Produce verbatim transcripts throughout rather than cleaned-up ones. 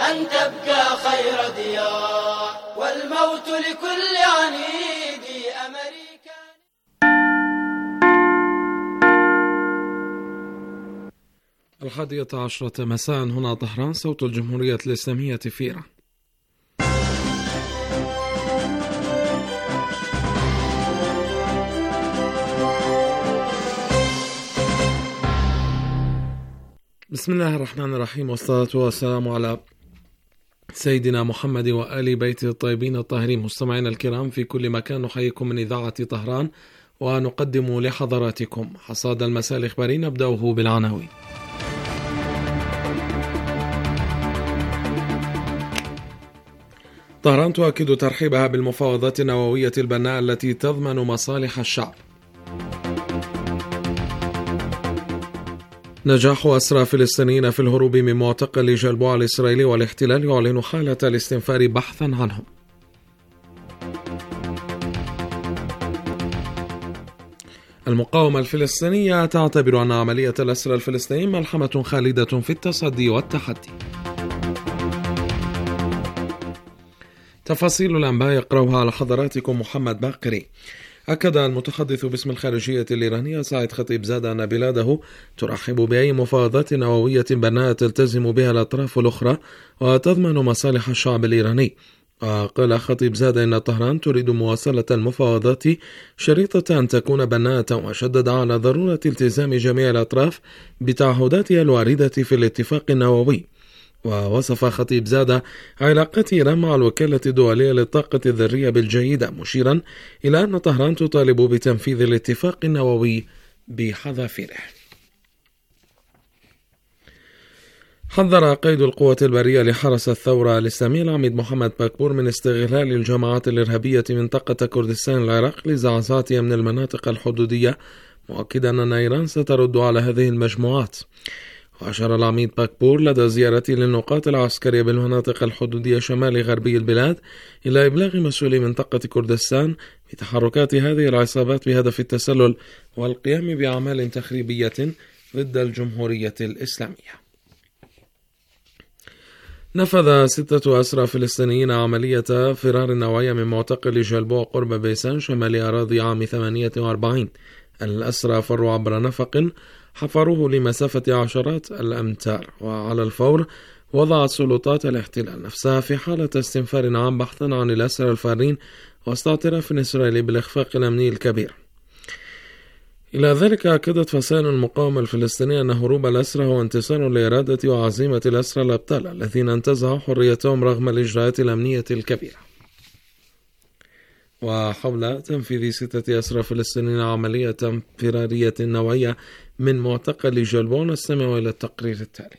أن تبقى خير ديار، والموت لكل عنيد أمريكا. الحادية عشرة مساء هنا طهران، صوت الجمهورية الإسلامية في إيران. بسم الله الرحمن الرحيم، والصلاة والسلام على سيدنا محمد وآل بيته الطيبين الطاهرين. مستمعينا الكرام في كل مكان، نحييكم من إذاعة طهران ونقدم لحضراتكم حصاد المساء الإخباري، نبدأه بالعناوين. طهران تؤكد ترحيبها بالمفاوضات النووية البناءة التي تضمن مصالح الشعب. نجاح أسرى فلسطينيين في الهروب من معتقل جلبوع الإسرائيلي، والاحتلال يعلن حالة الاستنفار بحثا عنهم. المقاومة الفلسطينية تعتبر أن عملية الأسرى الفلسطينيين ملحمة خالدة في التصدي والتحدي. تفاصيل الأنباء يقرأها على حضراتكم محمد باقري. أكد المتحدث باسم الخارجية الإيرانية سعيد خطيبزادة أن بلاده ترحب بأي مفاوضات نووية بناءة تلتزم بها الأطراف الأخرى وتضمن مصالح الشعب الإيراني. وقال خطيبزادة إن طهران تريد مواصلة المفاوضات شريطة أن تكون بناءة، وشدد على ضرورة التزام جميع الأطراف بتعهداتها الواردة في الاتفاق النووي. ووصف خطيبزادة علاقات إيران مع الوكالة الدولية للطاقة الذرية بالجيدة، مشيرا إلى أن طهران تطالب بتنفيذ الاتفاق النووي بحذافيره. حذر قائد القوات البرية لحرس الثورة الإسلامية العميد محمد باكبور من استغلال الجماعات الإرهابية منطقة كردستان العراق لزعزعتها من المناطق الحدودية، مؤكدا أن إيران سترد على هذه المجموعات. وأشار العميد باكبور لدى زيارته للنقاط العسكرية بالمناطق الحدودية شمال غربي البلاد إلى إبلاغ مسؤولي منطقة كردستان بتحركات هذه العصابات بهدف التسلل والقيام بأعمال تخريبية ضد الجمهورية الإسلامية. نفذ ستة أسرى فلسطينيين عملية فرار نوعية من معتقل جلبوع قرب بيسان شمال أراضي عام ثمانية وأربعين. الأسرى فروا عبر نفق حفروه لمسافة عشرات الأمتار، وعلى الفور وضعت سلطات الاحتلال نفسها في حالة استنفار عام بحثا عن الأسرى الفارين وسط اعتراف إسرائيلي بالإخفاق الأمني الكبير. إلى ذلك أكدت فصائل المقاومة الفلسطينية أن هروب الأسرى هو انتصار لإرادة وعزيمة الأسرى الأبطال الذين انتزعوا حريتهم رغم الإجراءات الأمنية الكبيرة. وحول تنفيذ ستة أسرى فلسطينيين عملية فرارية نوعية من معتقل جلبوع، نستمع إلى التقرير التالي.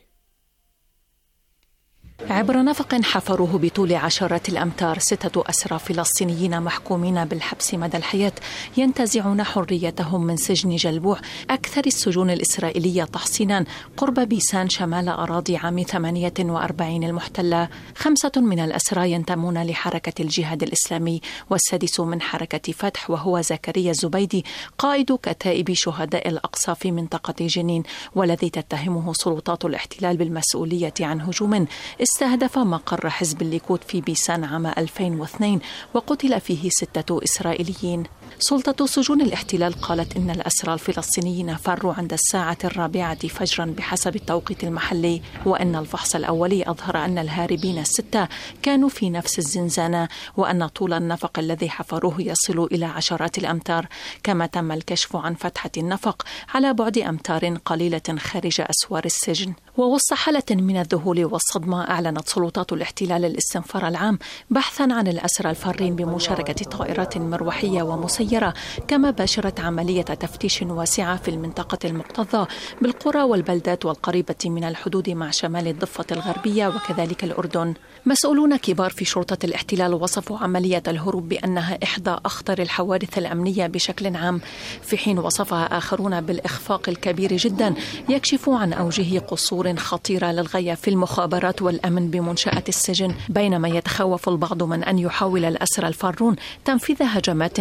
عبر نفق حفروه بطول عشرات الأمتار، ستة أسرى فلسطينيين محكومين بالحبس مدى الحياة ينتزعون حريتهم من سجن جلبوع، أكثر السجون الإسرائيلية تحصينا قرب بيسان شمال أراضي عام ثمانية وأربعين المحتلة. خمسة من الأسرى ينتمون لحركة الجهاد الإسلامي، والسادس من حركة فتح وهو زكريا الزبيدي قائد كتائب شهداء الأقصى في منطقة جنين، والذي تتهمه سلطات الاحتلال بالمسؤولية عن هجوم استهدف مقر حزب الليكود في بيسان عام ألفين واثنين وقتل فيه ستة إسرائيليين. سلطة سجون الاحتلال قالت إن الأسرى الفلسطينيين فروا عند الساعة الرابعة فجرا بحسب التوقيت المحلي، وأن الفحص الأولي أظهر أن الهاربين الستة كانوا في نفس الزنزانة، وأن طول النفق الذي حفروه يصل إلى عشرات الأمتار. كما تم الكشف عن فتحة النفق على بعد أمتار قليلة خارج أسوار السجن. ووسط حالة من الذهول والصدمة أعلنت سلطات الاحتلال الاستنفار العام بحثا عن الأسرى الفارين بمشاركة طائرات مروحية ومسيرة، كما باشرت عملية تفتيش واسعة في المنطقة المكتظة بالقرى والبلدات والقريبة من الحدود مع شمال الضفة الغربية وكذلك الأردن. مسؤولون كبار في شرطة الاحتلال وصفوا عملية الهروب بأنها إحدى أخطر الحوادث الأمنية بشكل عام، في حين وصفها آخرون بالإخفاق الكبير جدا يكشف عن أوجه قصور خطيرة للغاية في المخابرات والأمن بمنشأة السجن، بينما يتخوف البعض من أن يحاول الأسرى الفارون تنفيذ هجمات داخل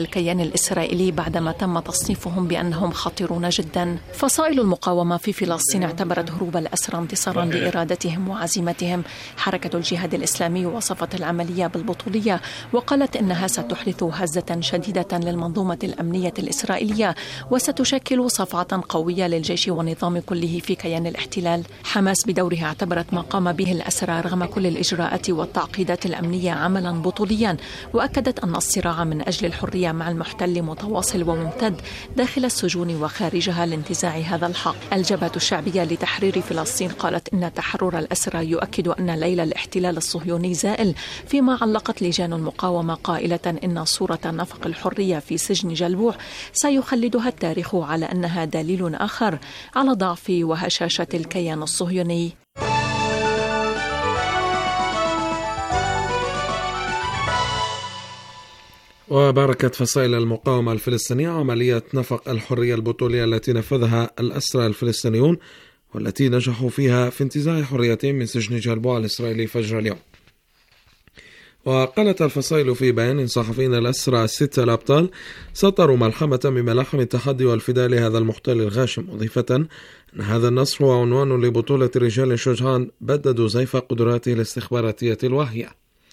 الكيان الإسرائيلي بعدما تم تصنيفهم بأنهم خطيرون جدا. فصائل المقاومة في فلسطين اعتبرت هروب الأسرى انتصارا لإرادتهم وعزيمتهم. حركة الجهاد الإسلامي وصفت العملية بالبطولية وقالت إنها ستحدث هزة شديدة للمنظومة الأمنية الإسرائيلية وستشكل صفعة قوية للجيش والنظام كله في كيان الاحتلال. حماس بدورها اعتبرت ما قام به الأسرى رغم كل الإجراءات والتعقيدات الأمنية عملا بطوليا، وأكدت أن الصراع من أجل الحرية مع المحتل متواصل وممتد داخل السجون وخارجها لانتزاع هذا الحق. الجبهة الشعبية لتحرير فلسطين قالت إن تحرر الأسرى يؤكد أن ليل الاحتلال الصهيوني زائل، فيما علقت لجان المقاومة قائلة إن صورة نفق الحرية في سجن جلبوع سيخلدها التاريخ على أنها دليل آخر على ضعف وهشاشة الكيان الصهيوني. وباركت فصائل المقاومة الفلسطينية عملية نفق الحرية البطولية التي نفذها الأسرى الفلسطينيون والتي نجحوا فيها في انتزاع حريتهم من سجن جلبوع الإسرائيلي فجر اليوم. وقالت الفصائل في بيان صحفي أن الأسرى الستة الأبطال سطروا ملحمة بملاحم التحدي والفداء لهذا المحتل الغاشم، مضيفة أن هذا النصر هو عنوان لبطولة رجال شجعان بددوا زيف قدراته الاستخباراتية الواهية.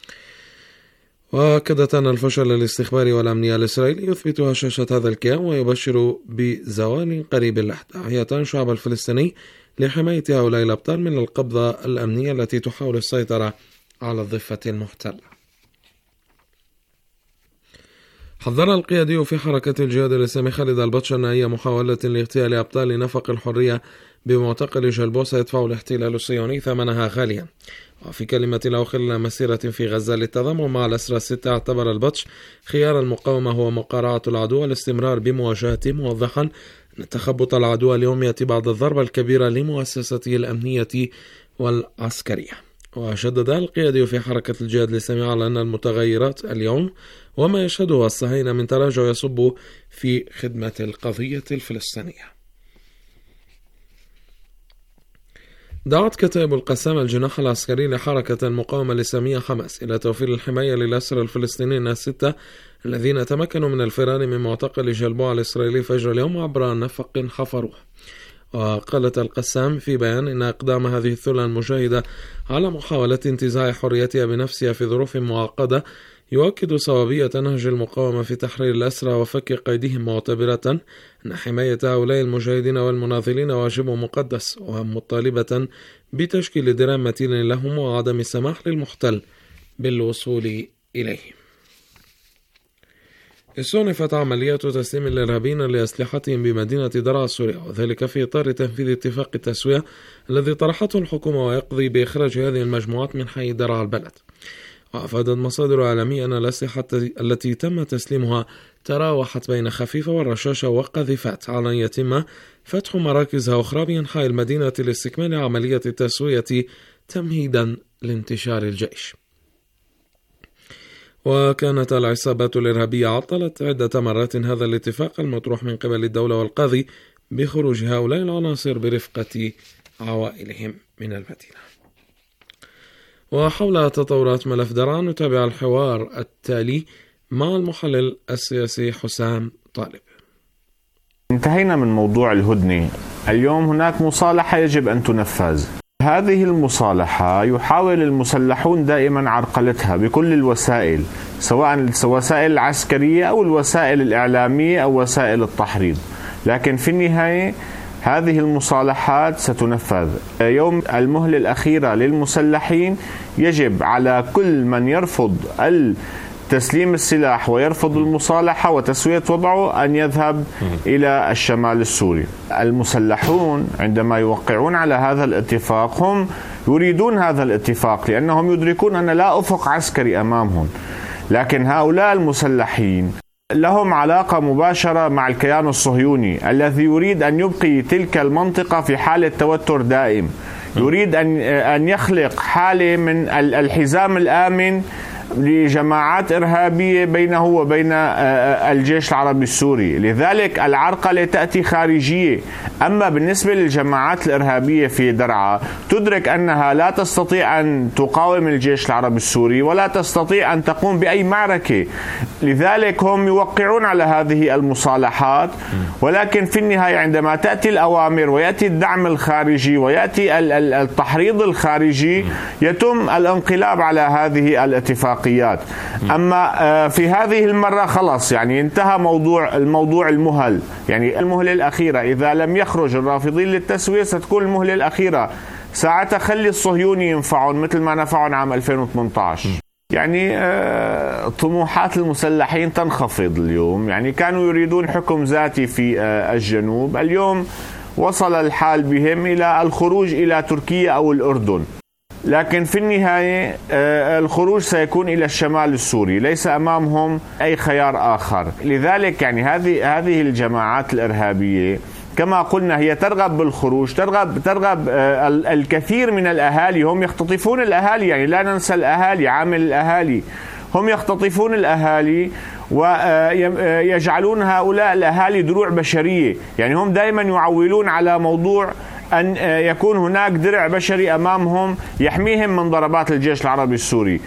وأكدت أن الفشل الاستخباري والأمني الإسرائيلي يثبت هشاشة هذا الكيان ويبشر بزوال قريب اللحظة، داعية الشعب الفلسطيني لحماية هؤلاء الأبطال من القبضة الأمنية التي تحاول السيطرة على الضفة المحتلة. حذر القيادي في حركة الجهاد الإسلامي خالد البطش أن أي محاولة لاغتيال أبطال نفق الحرية بمعتقل جلبوع سيدفع الاحتلال الصهيوني ثمنها غاليا. وفي كلمة له خلال مسيرة في غزة للتضامن مع الأسرى الستة، اعتبر البطش خيار المقاومة هو مقارعة العدو والاستمرار بمواجهته، موضحا أن تخبط العدو اليوم يأتي بعد الضربة الكبيرة لمؤسسته الأمنية والعسكرية. وشدد القيادي في حركة الجهاد الإسلامي على أن المتغيرات اليوم وما يشهده الصهاينة من تراجع يصب في خدمة القضية الفلسطينية. دعت كتائب القسام الجناح العسكري لحركة المقاومة الإسلامية حماس إلى توفير الحماية للأسرى الفلسطينيين الستة الذين تمكنوا من الفرار من معتقل جلبوع الإسرائيلي فجر اليوم عبر نفق حفروه. وقالت القسام في بيان إن إقدام هذه الثلة المجاهدة على محاولة انتزاع حريتها بنفسها في ظروف معقدة يؤكد صوابية نهج المقاومة في تحرير الأسرى وفك قيدهم، معتبرة أن حماية هؤلاء المجاهدين والمناضلين واجب مقدس، ومطالبة بتشكيل درام متين لهم وعدم السماح للمحتل بالوصول إليهم. استؤنفت عمليات تسليم الإرهابيين لأسلحتهم بمدينة درعا السورية، وذلك في إطار تنفيذ اتفاق التسوية الذي طرحته الحكومة ويقضي بإخراج هذه المجموعات من حي درعا البلد. وأفادت مصادر عالمية أن الأسلحة التي تم تسليمها تراوحت بين خفيفة والرشاشة وقذيفات، على أن يتم فتح مراكزها أخرى بأنحاء المدينة لاستكمال عملية التسوية تمهيدا لانتشار الجيش. وكانت العصابات الإرهابية عطلت عدة مرات هذا الاتفاق المطروح من قبل الدولة والقاضي بخروج هؤلاء العناصر برفقة عوائلهم من المدينة. وحول تطورات ملف درعا نتابع الحوار التالي مع المحلل السياسي حسام طالب. انتهينا من موضوع الهدنة. اليوم هناك مصالحة يجب أن تنفذ. هذه المصالحة يحاول المسلحون دائما عرقلتها بكل الوسائل، سواء الوسائل العسكرية أو الوسائل الإعلامية أو وسائل التحريض، لكن في النهاية هذه المصالحات ستنفذ. يوم المهلة الأخيرة للمسلحين يجب على كل من يرفض تسليم السلاح ويرفض المصالحة وتسوية وضعه أن يذهب إلى الشمال السوري. المسلحون عندما يوقعون على هذا الاتفاق هم يريدون هذا الاتفاق لأنهم يدركون أن لا أفق عسكري أمامهم، لكن هؤلاء المسلحين لهم علاقة مباشرة مع الكيان الصهيوني الذي يريد أن يبقي تلك المنطقة في حالة توتر دائم، يريد أن أن يخلق حالة من الحزام الآمن لجماعات إرهابية بينه وبين الجيش العربي السوري. لذلك العرقلة تأتي خارجية. أما بالنسبة للجماعات الإرهابية في درعا تدرك أنها لا تستطيع أن تقاوم الجيش العربي السوري ولا تستطيع أن تقوم بأي معركة. لذلك هم يوقعون على هذه المصالحات، ولكن في النهاية عندما تأتي الأوامر ويأتي الدعم الخارجي ويأتي التحريض الخارجي يتم الانقلاب على هذه الاتفاقيات. أما في هذه المرة خلاص يعني انتهى موضوع الموضوع المهل، يعني المهلة الأخيرة إذا لم يخرج الرافضين للتسوية ستكون المهلة الأخيرة، ساعتها خلي الصهيوني ينفعون مثل ما نفعون عام ألفين وثمانية عشر. يعني آه طموحات المسلحين تنخفض اليوم، يعني كانوا يريدون حكم ذاتي في آه الجنوب، اليوم وصل الحال بهم إلى الخروج إلى تركيا أو الأردن، لكن في النهاية آه الخروج سيكون إلى الشمال السوري، ليس أمامهم أي خيار آخر. لذلك يعني هذه هذه الجماعات الإرهابية كما قلنا هي ترغب بالخروج، ترغب ترغب الكثير من الأهالي، هم يختطفون الأهالي، يعني لا ننسى الأهالي، عامل الأهالي، هم يختطفون الأهالي ويجعلون هؤلاء الأهالي دروع بشرية، يعني هم دائما يعولون على موضوع أن يكون هناك درع بشري أمامهم يحميهم من ضربات الجيش العربي السوري.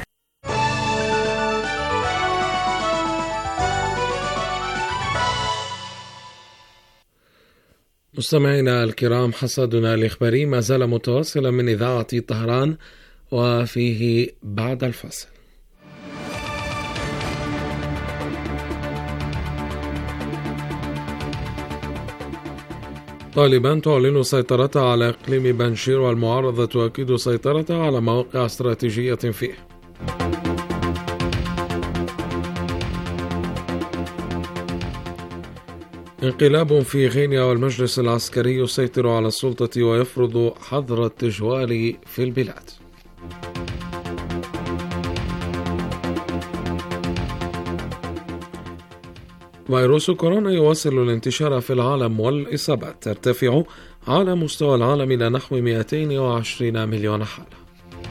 مستمعينا الكرام، حصادنا الإخباري ما زال متواصلا من إذاعة طهران، وفيه بعد الفصل. طالبان تعلن سيطرتها على إقليم بنشير، والمعارضة تؤكد سيطرتها على مواقع استراتيجية فيه. انقلاب في غينيا، والمجلس العسكري يسيطر على السلطة ويفرض حظر التجوال في البلاد. فيروس كورونا يواصل الانتشار في العالم، والإصابات ترتفع على مستوى العالم إلى نحو مئتين وعشرين مليون حالة.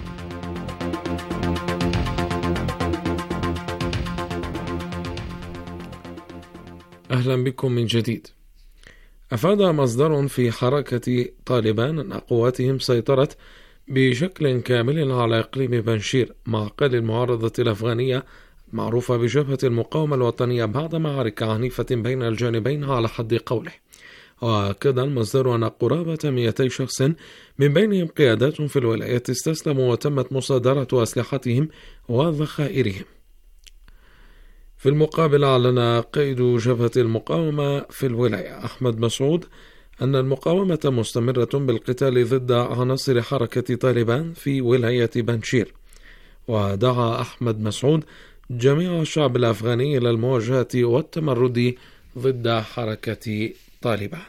أهلا بكم من جديد. أفاد مصدر في حركة طالبان أن قواتهم سيطرت بشكل كامل على إقليم بنشير، معقل المعارضة الأفغانية معروفة بجبهة المقاومة الوطنية، بعد معارك عنيفة بين الجانبين على حد قوله. وأكد المصدر أن قرابة مئتي شخص من بينهم قيادات في الولايات استسلموا، وتمت مصادرة أسلحتهم وذخائرهم. في المقابل، أعلن قائد جبهة المقاومة في الولاية أحمد مسعود أن المقاومة مستمرة بالقتال ضد عناصر حركة طالبان في ولاية بنشير. ودعا أحمد مسعود جميع الشعب الأفغاني إلى المواجهة والتمرد ضد حركة طالبان.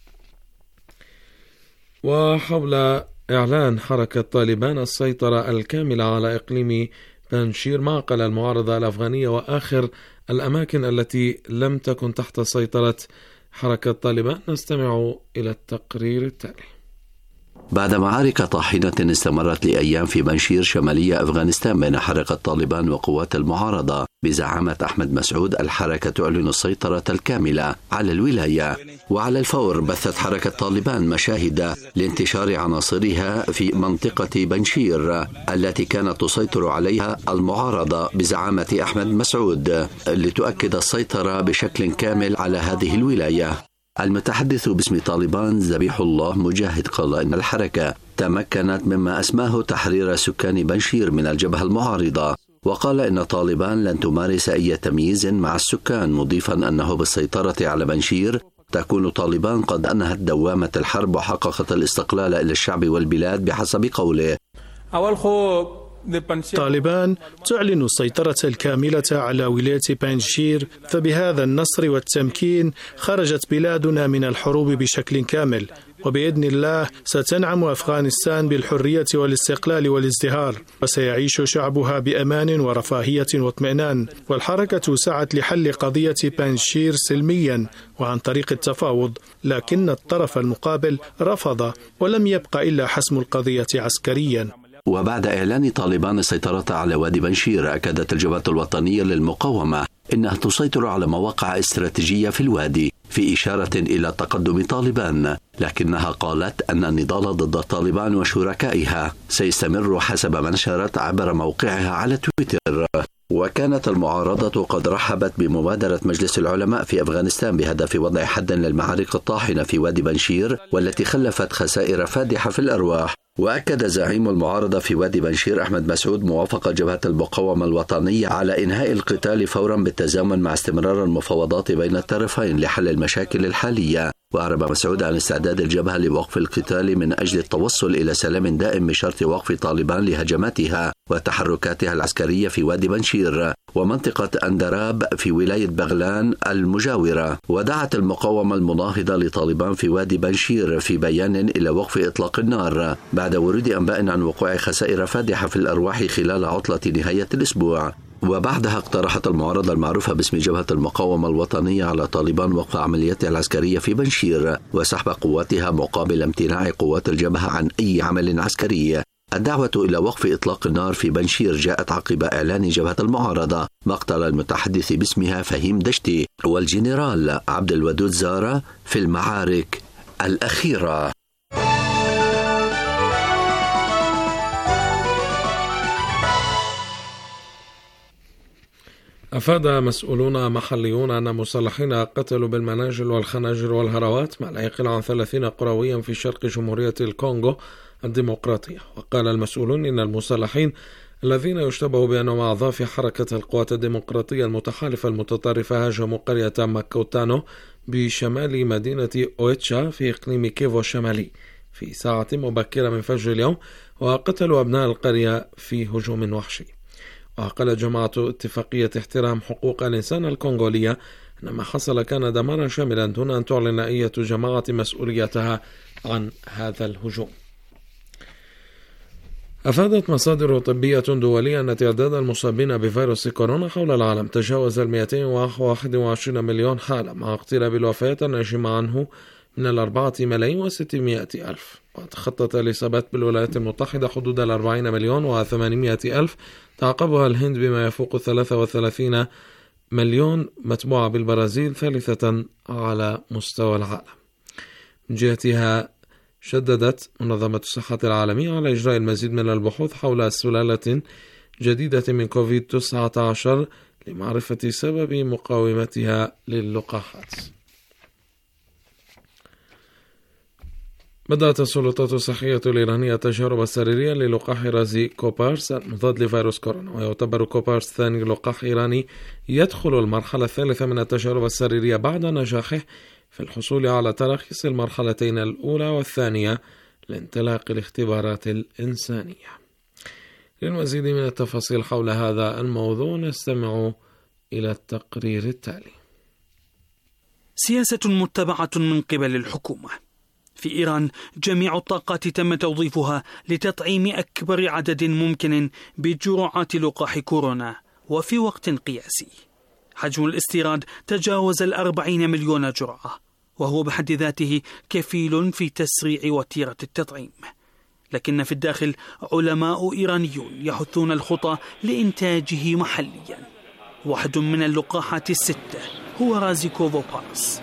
وحول إعلان حركة طالبان السيطرة الكاملة على إقليم بنشير، معقل المعارضة الأفغانية وآخر الأماكن التي لم تكن تحت سيطرة حركة طالبان، نستمع إلى التقرير التالي. بعد معارك طاحنة استمرت لأيام في بنشير شمالية أفغانستان بين حركة طالبان وقوات المعارضة بزعامة أحمد مسعود، الحركة تعلن السيطرة الكاملة على الولاية. وعلى الفور بثت حركة طالبان مشاهد لانتشار عناصرها في منطقة بنشير التي كانت تسيطر عليها المعارضة بزعامة أحمد مسعود، لتؤكد السيطرة بشكل كامل على هذه الولاية. المتحدث باسم طالبان ذبيح الله مجاهد قال إن الحركة تمكنت مما أسماه تحرير سكان بنشير من الجبهة المعارضة، وقال إن طالبان لن تمارس أي تمييز مع السكان، مضيفا أنه بالسيطرة على بنشير تكون طالبان قد أنهت دوامة الحرب وحققت الاستقلال إلى الشعب والبلاد بحسب قوله. أول خو طالبان تعلن السيطرة الكاملة على ولاية بنشير، فبهذا النصر والتمكين خرجت بلادنا من الحروب بشكل كامل، وبإذن الله ستنعم أفغانستان بالحرية والاستقلال والازدهار، وسيعيش شعبها بأمان ورفاهية واطمئنان. والحركة سعت لحل قضية بنشير سلميا وعن طريق التفاوض، لكن الطرف المقابل رفض، ولم يبقى إلا حسم القضية عسكريا. وبعد إعلان طالبان السيطرة على وادي بنشير، أكدت الجبهة الوطنية للمقاومة إنها تسيطر على مواقع استراتيجية في الوادي، في إشارة إلى تقدم طالبان، لكنها قالت أن النضال ضد طالبان وشركائها سيستمر حسب ما نشرت عبر موقعها على تويتر. وكانت المعارضة قد رحبت بمبادرة مجلس العلماء في أفغانستان بهدف وضع حد للمعارك الطاحنة في وادي بنشير والتي خلفت خسائر فادحة في الأرواح. وأكد زعيم المعارضة في وادي بنشير أحمد مسعود موافقة جبهة المقاومة الوطنية على إنهاء القتال فورا بالتزامن مع استمرار المفاوضات بين الطرفين لحل المشاكل الحالية. وأعرب مسعود عن استعداد الجبهة لوقف القتال من أجل التوصل إلى سلام دائم بشرط وقف طالبان لهجماتها وتحركاتها العسكرية في وادي بنشير ومنطقة أندراب في ولاية بغلان المجاورة. ودعت المقاومة المناهضة لطالبان في وادي بنشير في بيان إلى وقف إطلاق النار بعد ورود أنباء عن وقوع خسائر فادحة في الأرواح خلال عطلة نهاية الأسبوع. وبعدها اقترحت المعارضة المعروفة باسم جبهة المقاومة الوطنية على طالبان وقف عملياتها العسكرية في بنشير وسحب قواتها مقابل امتناع قوات الجبهة عن أي عمل عسكري. الدعوة إلى وقف إطلاق النار في بنشير جاءت عقب إعلان جبهة المعارضة مقتل المتحدث باسمها فهيم دشتي والجنرال عبد الودود زارة في المعارك الأخيرة. أفاد مسؤولون محليون أن مسلحين قتلوا بالمناجل والخناجر والهروات ما لا يقل عن ثلاثين قرويا في شرق جمهورية الكونغو الديمقراطية. وقال المسؤولون إن المسلحين الذين يشتبه بأنهم أعضاء في حركة القوات الديمقراطية المتحالفة المتطرفة هاجموا قرية ماكوتانو بشمال مدينة أويتشا في إقليم كيفو الشمالي في ساعة مبكرة من فجر اليوم وقتلوا أبناء القرية في هجوم وحشي. وقالت جماعة اتفاقية احترام حقوق الإنسان الكونغولية أن ما حصل كان دمارا شاملا دون أن تعلن أي جماعة مسؤوليتها عن هذا الهجوم. أفادت مصادر طبية دولية أن تعداد المصابين بفيروس كورونا حول العالم تجاوز مئتين وواحد وعشرين مليون حالة مع اقتراب الوفيات الناجمة عنه من الأربعة ملايين وستمائة ألف. وتخطت الإصابات بالولايات المتحدة حدود الأربعين مليون وثمانمائة ألف، تعقبها الهند بما يفوق ثلاثة وثلاثين مليون، متبوعة بالبرازيل ثالثة على مستوى العالم. من جهتها شددت منظمة الصحة العالمية على إجراء المزيد من البحوث حول سلالة جديدة من كوفيد تسعة عشر لمعرفة سبب مقاومتها للقاحات. بدأت السلطات الصحية الإيرانية التجارب السريرية للقاح رازي كوبارس المضاد لفيروس كورونا، ويعتبر كوبارس ثاني لقاح إيراني يدخل المرحلة الثالثة من التجارب السريرية بعد نجاحه في الحصول على تراخيص المرحلتين الأولى والثانية لانطلاق الاختبارات الإنسانية. للمزيد من التفاصيل حول هذا الموضوع نستمع إلى التقرير التالي. سياسة متبعة من قبل الحكومة. في إيران جميع الطاقات تم توظيفها لتطعيم أكبر عدد ممكن بجرعات لقاح كورونا وفي وقت قياسي. حجم الاستيراد تجاوز الأربعين مليون جرعة، وهو بحد ذاته كفيل في تسريع وتيرة التطعيم. لكن في الداخل علماء إيرانيون يحثون الخطى لإنتاجه محليا. واحد من اللقاحات الستة هو رازي كوفوبارس.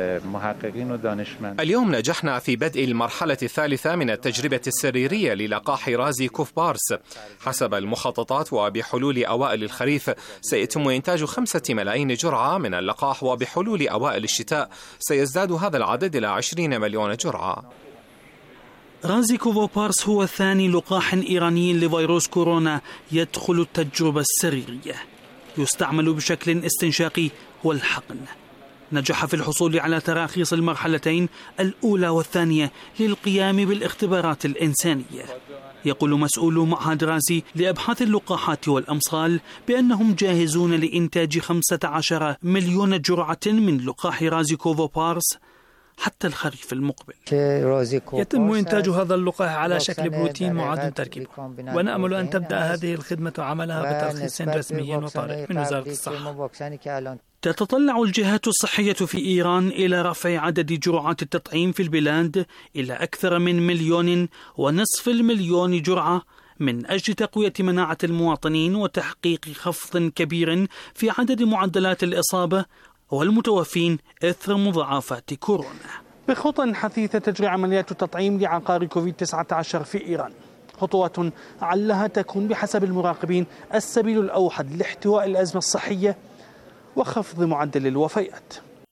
اليوم نجحنا في بدء المرحلة الثالثة من التجربة السريرية للقاح رازي كوفبارس. حسب المخططات وبحلول أوائل الخريف سيتم إنتاج خمسة ملايين جرعة من اللقاح، وبحلول أوائل الشتاء سيزداد هذا العدد إلى عشرين مليون جرعة. رازي كوفوبارس هو ثاني لقاح إيراني لفيروس كورونا يدخل التجربة السريرية. يستعمل بشكل استنشاقي والحقن. نجح في الحصول على تراخيص المرحلتين الأولى والثانية للقيام بالاختبارات الإنسانية. يقول مسؤول معهد رازي لأبحاث اللقاحات والأمصال بأنهم جاهزون لإنتاج خمسة عشر مليون جرعة من لقاح رازي كوفوبارس حتى الخريف المقبل. يتم إنتاج هذا اللقاح على شكل بروتين معاد تركيبه، ونأمل أن تبدأ هذه الخدمة عملها بترخيص رسمي وطارئ من وزارة الصحة. تتطلع الجهات الصحية في إيران إلى رفع عدد جرعات التطعيم في البلاد إلى أكثر من مليون ونصف المليون جرعة من أجل تقوية مناعة المواطنين وتحقيق خفض كبير في عدد معدلات الإصابة والمتوفين إثر مضاعفات كورونا. بخطى حثيثة تجري عمليات التطعيم لعقار كوفيد تسعة عشر في إيران، خطوات علها تكون بحسب المراقبين السبيل الأوحد لاحتواء الأزمة الصحية وخفض معدل الوفيات.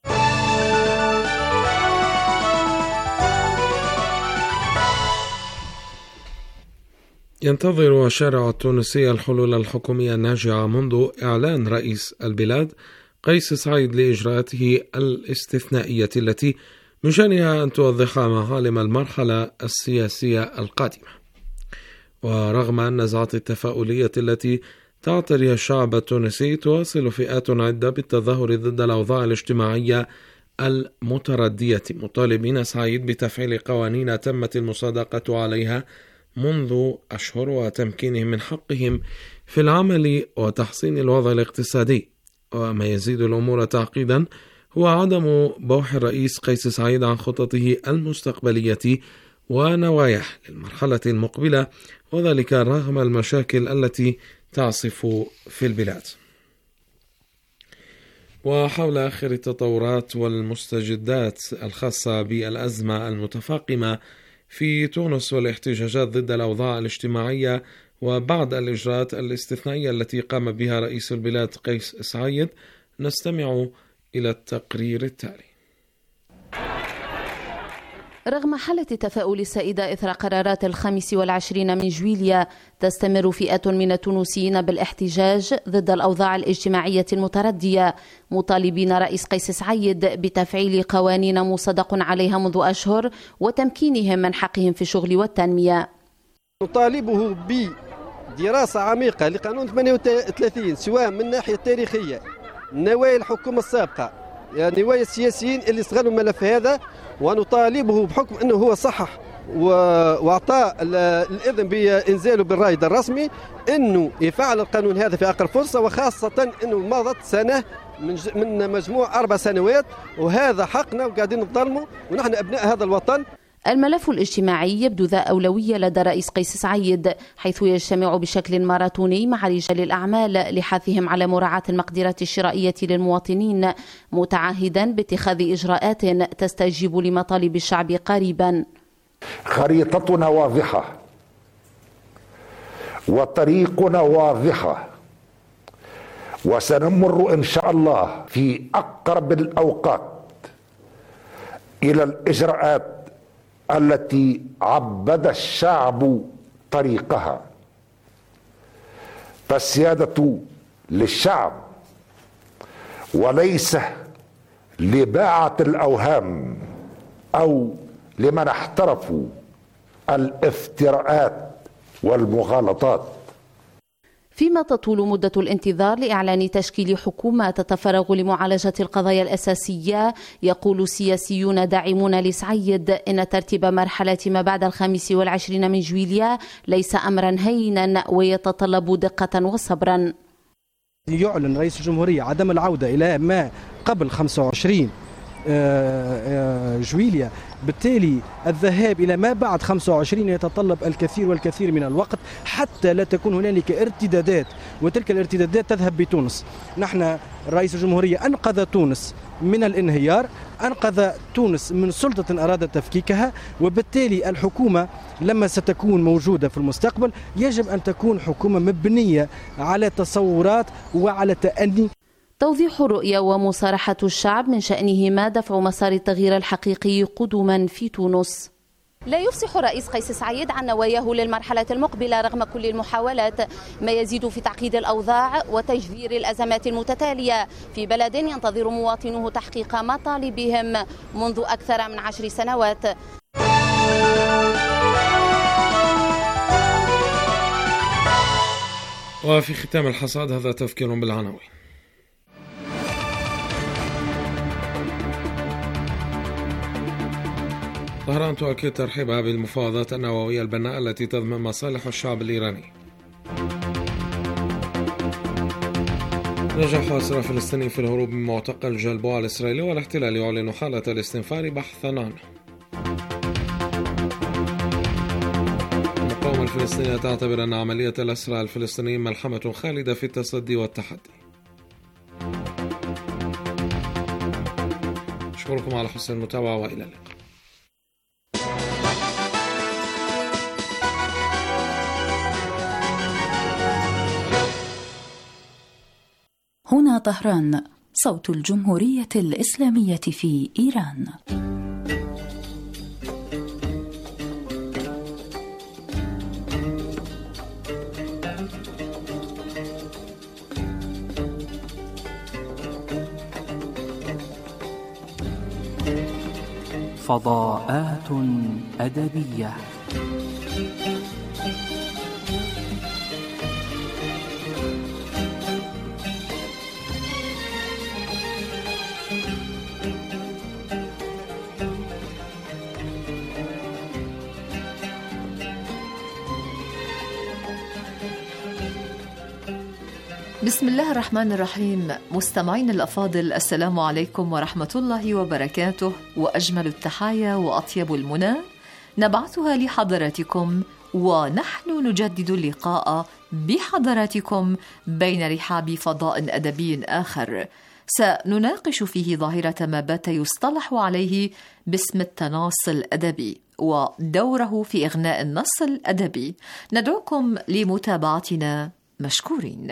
ينتظر الشارع التونسي الحلول الحكومية الناجعة منذ إعلان رئيس البلاد قيس سعيد لإجراءاته الاستثنائية التي من شأنها أن توضح معالم المرحلة السياسية القادمة. ورغم النزعات التفاؤلية التي تعتريها الشعب التونسي، تواصل فئات عدة بالتظاهر ضد الأوضاع الاجتماعية المتردية، مطالبين سعيد بتفعيل قوانين تمت المصادقة عليها منذ أشهر وتمكينهم من حقهم في العمل وتحسين الوضع الاقتصادي. وما يزيد الأمور تعقيدا هو عدم بوح الرئيس قيس سعيد عن خططه المستقبلية ونواياه للمرحلة المقبلة، وذلك رغم المشاكل التي تعصف في البلاد. وحول آخر التطورات والمستجدات الخاصة بالأزمة المتفاقمة في تونس والاحتجاجات ضد الأوضاع الاجتماعية وبعد الإجراءات الاستثنائية التي قام بها رئيس البلاد قيس سعيد، نستمع إلى التقرير التالي. رغم حالة التفاؤل السائدة إثر قرارات الخامس والعشرين من جويليا، تستمر فئة من التونسيين بالاحتجاج ضد الأوضاع الاجتماعية المتردية، مطالبين رئيس قيس سعيد بتفعيل قوانين مصدق عليها منذ أشهر وتمكينهم من حقهم في الشغل والتنمية. نطالبه بدراسة عميقة لقانون ثمانية وثلاثين، سواء من الناحية التاريخية، نوايا الحكومة السابقة، يعني نوايا السياسيين اللي استغلوا الملف هذا، ونطالبه بحكم أنه هو صحح واعطاء الإذن بإنزاله بالرائد الرسمي أنه يفعل القانون هذا في أقل فرصة، وخاصة أنه مضت سنة من مجموع أربع سنوات، وهذا حقنا وقاعدين نظلمه ونحن أبناء هذا الوطن. الملف الاجتماعي يبدو ذا أولوية لدى رئيس قيس سعيد، حيث يجتمع بشكل ماراثوني مع رجال الأعمال لحثهم على مراعاة المقدرة الشرائية للمواطنين، متعهدا باتخاذ إجراءات تستجيب لمطالب الشعب قريبا. خريطتنا واضحة وطريقنا واضحة، وسنمر إن شاء الله في أقرب الأوقات إلى الإجراءات التي عبد الشعب طريقها، فالسيادة للشعب وليس لباعة الأوهام أو لمن احترفوا الافتراءات والمغالطات. فيما تطول مدة الانتظار لإعلان تشكيل حكومة تتفرغ لمعالجة القضايا الأساسية، يقول سياسيون داعمون لسعيد إن ترتيب مرحلة ما بعد الخامس والعشرين من جويليا ليس أمرا هينا ويتطلب دقة وصبرا. يعلن رئيس الجمهورية عدم العودة إلى ما قبل خمسة وعشرين جويليا، بالتالي الذهاب إلى ما بعد خمسة وعشرين يتطلب الكثير والكثير من الوقت حتى لا تكون هنالك ارتدادات، وتلك الارتدادات تذهب بتونس. نحن رئيس الجمهورية أنقذ تونس من الانهيار، أنقذ تونس من سلطة أرادت تفكيكها، وبالتالي الحكومة لما ستكون موجودة في المستقبل يجب أن تكون حكومة مبنية على تصورات وعلى تأني. توضيح الرؤية ومصارحة الشعب من شأنهما دفع مسار التغيير الحقيقي قدما في تونس. لا يفصح رئيس قيس سعيد عن نواياه للمرحلة المقبلة رغم كل المحاولات، ما يزيد في تعقيد الأوضاع وتجذير الأزمات المتتالية في بلد ينتظر مواطنوه تحقيق مطالبهم منذ أكثر من عشر سنوات. وفي ختام الحصاد هذا تذكير بالعناوين. طهران تؤكد ترحيبها بالمفاوضات النووية البناءة التي تضمن مصالح الشعب الإيراني. نجح أسرى فلسطيني في الهروب من معتقل جلبوع الإسرائيلي، والاحتلال يعلن حالة الاستنفار بحثا عنه. المقاومة الفلسطينية تعتبر أن عملية الأسرى الفلسطينيين ملحمة خالدة في التصدي والتحدي. أشكركم على حسن المتابعة وإلى اللقاء. هنا طهران، صوت الجمهورية الإسلامية في إيران. فضاءات أدبية. بسم الله الرحمن الرحيم. مستمعين الأفاضل، السلام عليكم ورحمة الله وبركاته، وأجمل التحايا وأطيب المنى نبعثها لحضراتكم، ونحن نجدد اللقاء بحضراتكم بين رحاب فضاء أدبي آخر سنناقش فيه ظاهرة ما بات يصطلح عليه باسم التناص الأدبي ودوره في إغناء النص الأدبي. ندعوكم لمتابعتنا مشكورين.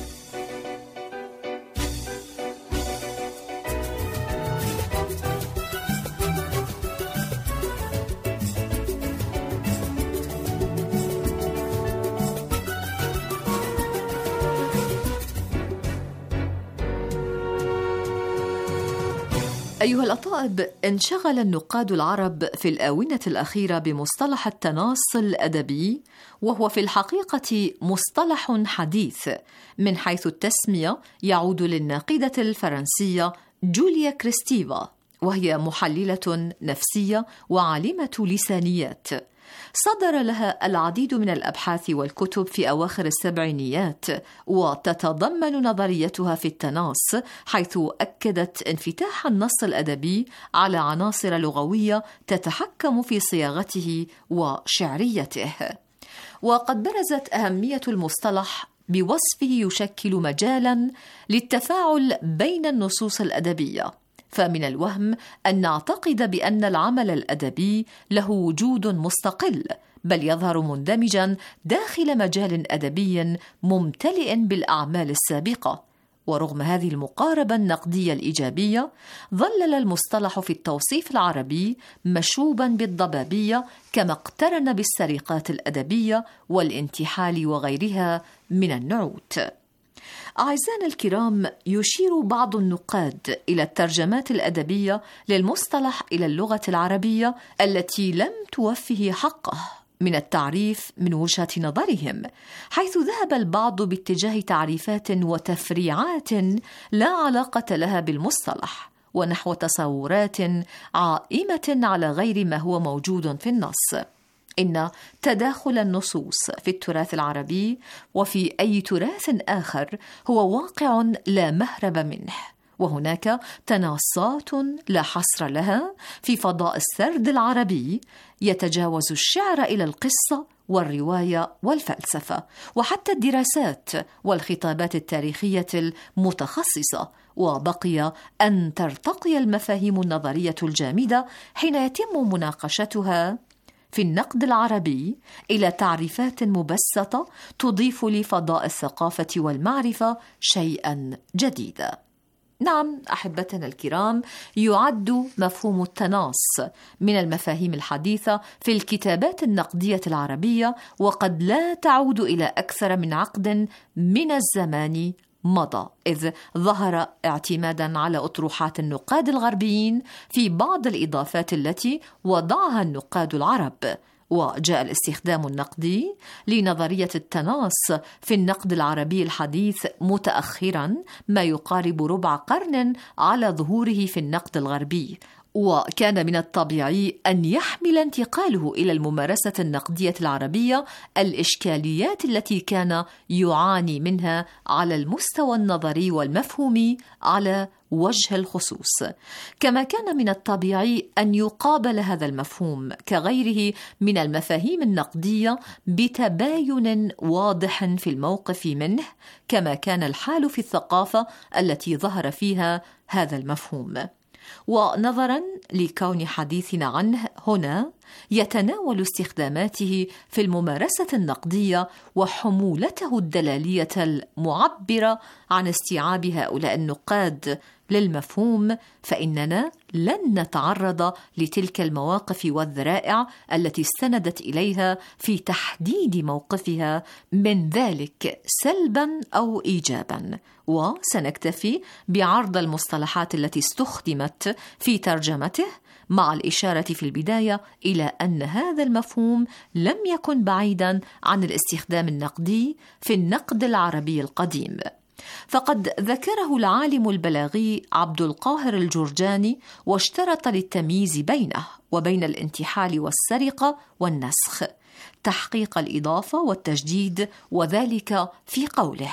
أيها الأطائب، انشغل النقاد العرب في الآونة الأخيرة بمصطلح التناص الأدبي، وهو في الحقيقة مصطلح حديث من حيث التسمية يعود للناقدة الفرنسية جوليا كريستيفا، وهي محللة نفسية وعالمة لسانيات. صدر لها العديد من الأبحاث والكتب في أواخر السبعينيات، وتتضمن نظريتها في التناص حيث أكدت انفتاح النص الأدبي على عناصر لغوية تتحكم في صياغته وشعريته. وقد برزت أهمية المصطلح بوصفه يشكل مجالاً للتفاعل بين النصوص الأدبية، فمن الوهم أن نعتقد بأن العمل الأدبي له وجود مستقل، بل يظهر مندمجاً داخل مجال أدبي ممتلئ بالأعمال السابقة. ورغم هذه المقاربة النقدية الإيجابية، ظلل المصطلح في التوصيف العربي مشوباً بالضبابية، كما اقترن بالسرقات الأدبية والانتحال وغيرها من النعوت. أعزائنا الكرام، يشير بعض النقاد إلى الترجمات الأدبية للمصطلح إلى اللغة العربية التي لم توفه حقه من التعريف من وجهة نظرهم، حيث ذهب البعض باتجاه تعريفات وتفريعات لا علاقة لها بالمصطلح، ونحو تصورات عائمة على غير ما هو موجود في النص. إن تداخل النصوص في التراث العربي وفي أي تراث آخر هو واقع لا مهرب منه، وهناك تناصات لا حصر لها في فضاء السرد العربي يتجاوز الشعر إلى القصة والرواية والفلسفة وحتى الدراسات والخطابات التاريخية المتخصصة. وبقي أن ترتقي المفاهيم النظرية الجامدة حين يتم مناقشتها في النقد العربي إلى تعريفات مبسطة تضيف لفضاء الثقافة والمعرفة شيئا جديدا. نعم أحبتنا الكرام، يعد مفهوم التناص من المفاهيم الحديثة في الكتابات النقدية العربية، وقد لا تعود إلى أكثر من عقد من الزمان مضى، إذ ظهر اعتمادا على أطروحات النقاد الغربيين في بعض الإضافات التي وضعها النقاد العرب، وجاء الاستخدام النقدي لنظرية التناص في النقد العربي الحديث متأخرا، ما يقارب ربع قرن على ظهوره في النقد الغربي، وكان من الطبيعي أن يحمل انتقاله إلى الممارسة النقدية العربية الإشكاليات التي كان يعاني منها على المستوى النظري والمفهومي على وجه الخصوص، كما كان من الطبيعي أن يقابل هذا المفهوم كغيره من المفاهيم النقدية بتباين واضح في الموقف منه، كما كان الحال في الثقافة التي ظهر فيها هذا المفهوم. ونظرا لكون حديثنا عنه هنا يتناول استخداماته في الممارسة النقدية وحمولته الدلالية المعبرة عن استيعاب هؤلاء النقاد للمفهوم، فإننا لن نتعرض لتلك المواقف والذرائع التي استندت إليها في تحديد موقفها من ذلك سلبا أو إيجابا، وسنكتفي بعرض المصطلحات التي استخدمت في ترجمته، مع الإشارة في البداية إلى أن هذا المفهوم لم يكن بعيدا عن الاستخدام النقدي في النقد العربي القديم. فقد ذكره العالم البلاغي عبد القاهر الجرجاني واشترط للتمييز بينه وبين الانتحال والسرقة والنسخ تحقيق الإضافة والتجديد، وذلك في قوله: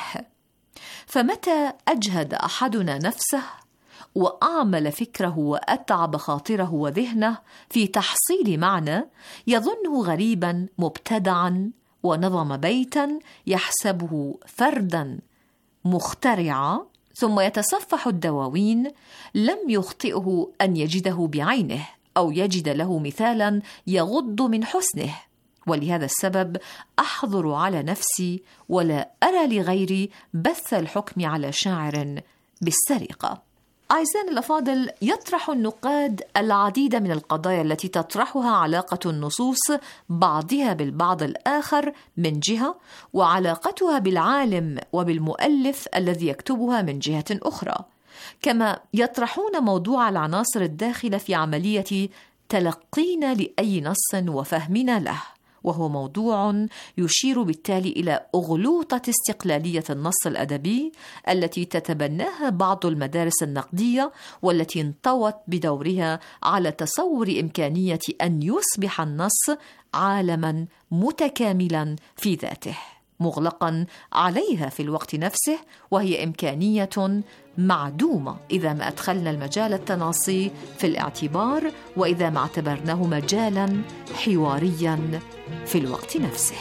فمتى أجهد أحدنا نفسه وأعمل فكره وأتعب خاطره وذهنه في تحصيل معنى يظنه غريبا مبتدعا، ونظم بيتا يحسبه فردا مخترعا، ثم يتصفح الدواوين، لم يخطئه أن يجده بعينه أو يجد له مثالا يغض من حسنه. ولهذا السبب أحظر على نفسي ولا أرى لغيري بث الحكم على شاعر بالسرقة. أعزائنا الأفاضل، يطرح النقاد العديد من القضايا التي تطرحها علاقة النصوص بعضها بالبعض الآخر من جهة، وعلاقتها بالعالم وبالمؤلف الذي يكتبها من جهة أخرى، كما يطرحون موضوع العناصر الداخلة في عملية تلقينا لأي نص وفهمنا له، وهو موضوع يشير بالتالي إلى أغلوطة استقلالية النص الأدبي التي تتبناها بعض المدارس النقدية، والتي انطوت بدورها على تصور إمكانية أن يصبح النص عالما متكاملا في ذاته مغلقا عليها في الوقت نفسه، وهي إمكانية معدومة إذا ما أدخلنا المجال التناصي في الاعتبار، وإذا ما اعتبرناه مجالا حواريا في الوقت نفسه.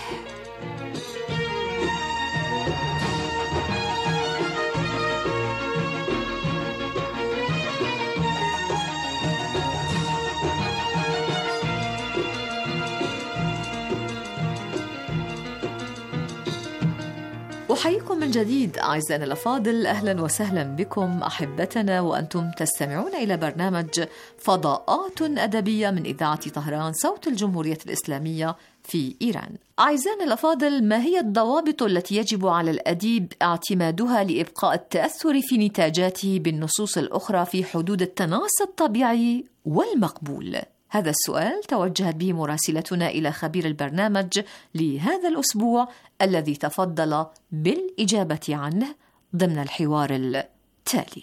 أحييكم من جديد أعزائنا الأفاضل، أهلا وسهلا بكم أحبتنا، وأنتم تستمعون إلى برنامج فضاءات أدبية من إذاعة طهران صوت الجمهورية الإسلامية في إيران. أعزائنا الأفاضل، ما هي الضوابط التي يجب على الأديب اعتمادها لإبقاء التأثر في نتاجاته بالنصوص الأخرى في حدود التناص الطبيعي والمقبول؟ هذا السؤال توجهت به مراسلتنا إلى خبير البرنامج لهذا الأسبوع الذي تفضل بالإجابة عنه ضمن الحوار التالي.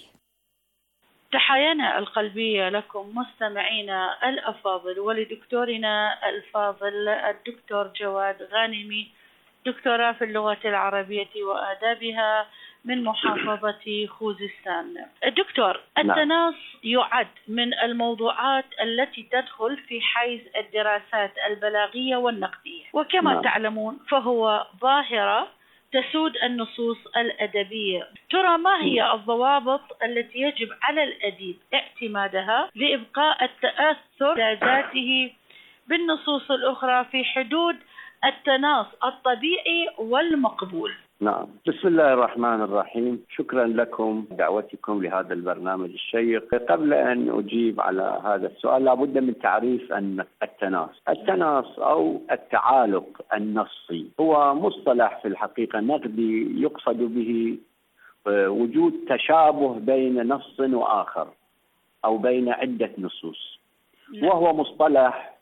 تحايانا القلبية لكم مستمعينا الأفاضل، ولدكتورنا الفاضل الدكتور جواد غانمي، دكتوراه في اللغة العربية وآدابها من محافظة خوزستان. الدكتور، التناص يعد من الموضوعات التي تدخل في حيز الدراسات البلاغية والنقدية، وكما نعم. تعلمون فهو ظاهرة تسود النصوص الأدبية. ترى ما هي الضوابط التي يجب على الأديب اعتمادها لإبقاء التأثر ذاته بالنصوص الأخرى في حدود التناص الطبيعي والمقبول؟ نعم، بسم الله الرحمن الرحيم. شكرا لكم دعوتكم لهذا البرنامج الشيق. قبل أن أجيب على هذا السؤال لابد من تعريف أن التناص التناص أو التعالق النصي هو مصطلح في الحقيقة نقدي يقصد به وجود تشابه بين نص وآخر أو بين عدة نصوص، وهو مصطلح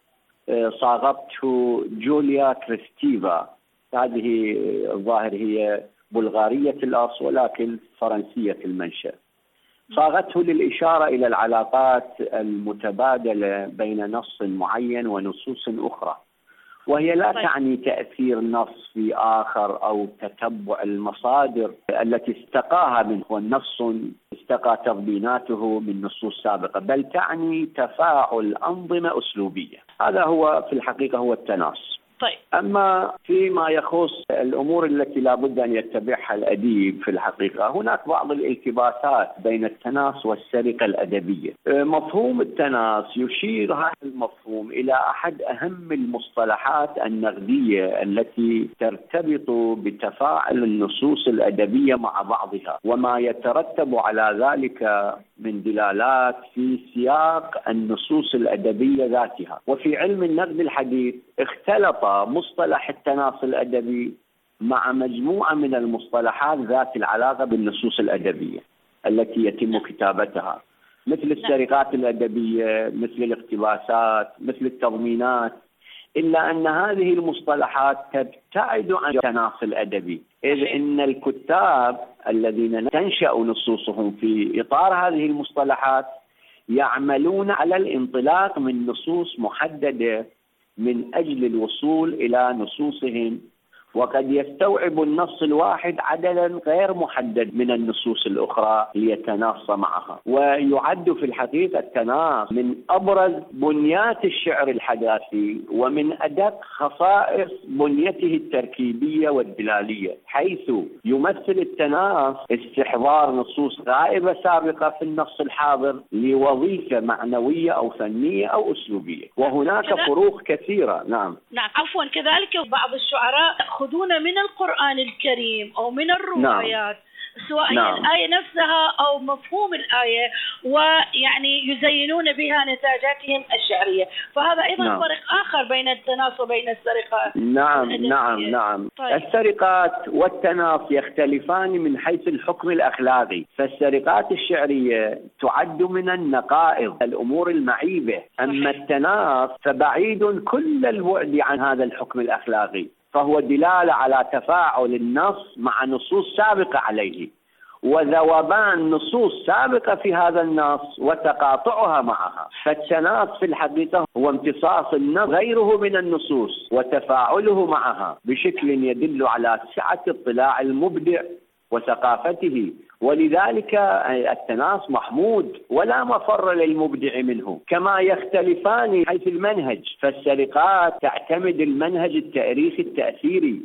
صاغته جوليا كريستيفا. هذه الظاهر هي بلغارية الأصل ولكن فرنسية المنشأ. صاغته للإشارة إلى العلاقات المتبادلة بين نص معين ونصوص أخرى، وهي لا تعني تأثير نص في آخر أو تتبع المصادر التي استقاها منه، والنص استقى تضميناته من نصوص سابقة، بل تعني تفاعل أنظمة أسلوبية. هذا هو في الحقيقة هو التناص. طيب. أما فيما يخص الأمور التي لا بد أن يتبعها الأديب في الحقيقة، هناك بعض الالتباسات بين التناص والسرقة الأدبية. مفهوم التناص يشير هذا المفهوم إلى أحد أهم المصطلحات النقدية التي ترتبط بتفاعل النصوص الأدبية مع بعضها وما يترتب على ذلك من دلالات في سياق النصوص الأدبية ذاتها. وفي علم النقد الحديث اختلط مصطلح التناص الأدبي مع مجموعة من المصطلحات ذات العلاقة بالنصوص الأدبية التي يتم كتابتها، مثل السرقات الأدبية، مثل الاقتباسات، مثل التضمينات، إلا أن هذه المصطلحات تبتعد عن التناص الأدبي، إذ إن الكتاب الذين تنشأ نصوصهم في إطار هذه المصطلحات يعملون على الانطلاق من نصوص محددة من أجل الوصول إلى نصوصهم، وقد يستوعب النص الواحد عددا غير محدد من النصوص الأخرى ليتناص معها. ويعد في الحقيقة التناص من أبرز بنيات الشعر الحداثي ومن أدق خصائص بنيته التركيبية والدلالية، حيث يمثل التناص استحضار نصوص غائبة سابقة في النص الحاضر لوظيفة معنوية أو فنية أو أسلوبية، وهناك فروق كثيرة. نعم نعم عفوا. كذلك بعض الشعراء يأخذون من القرآن الكريم أو من الروايات، نعم. سواء نعم. الآية نفسها أو مفهوم الآية، ويعني يزينون بها نتاجاتهم الشعرية، فهذا أيضا نعم. فرق آخر بين التناص وبين السرقة. نعم نعم نعم طيب. السرقات والتناص يختلفان من حيث الحكم الأخلاقي، فالسرقات الشعرية تعد من النقائض، الأمور المعيبة، أما التناص فبعيد كل البعد عن هذا الحكم الأخلاقي، فهو دلالة على تفاعل النص مع نصوص سابقة عليه، وذوبان نصوص سابقة في هذا النص وتقاطعها معها. فالتناص في الحقيقة هو امتصاص النص غيره من النصوص وتفاعله معها بشكل يدل على سعة اطلاع المبدع وثقافته، ولذلك التناص محمود ولا مفر للمبدع منه. كما يختلفان حيث المنهج، فالسرقات تعتمد المنهج التاريخي التأثيري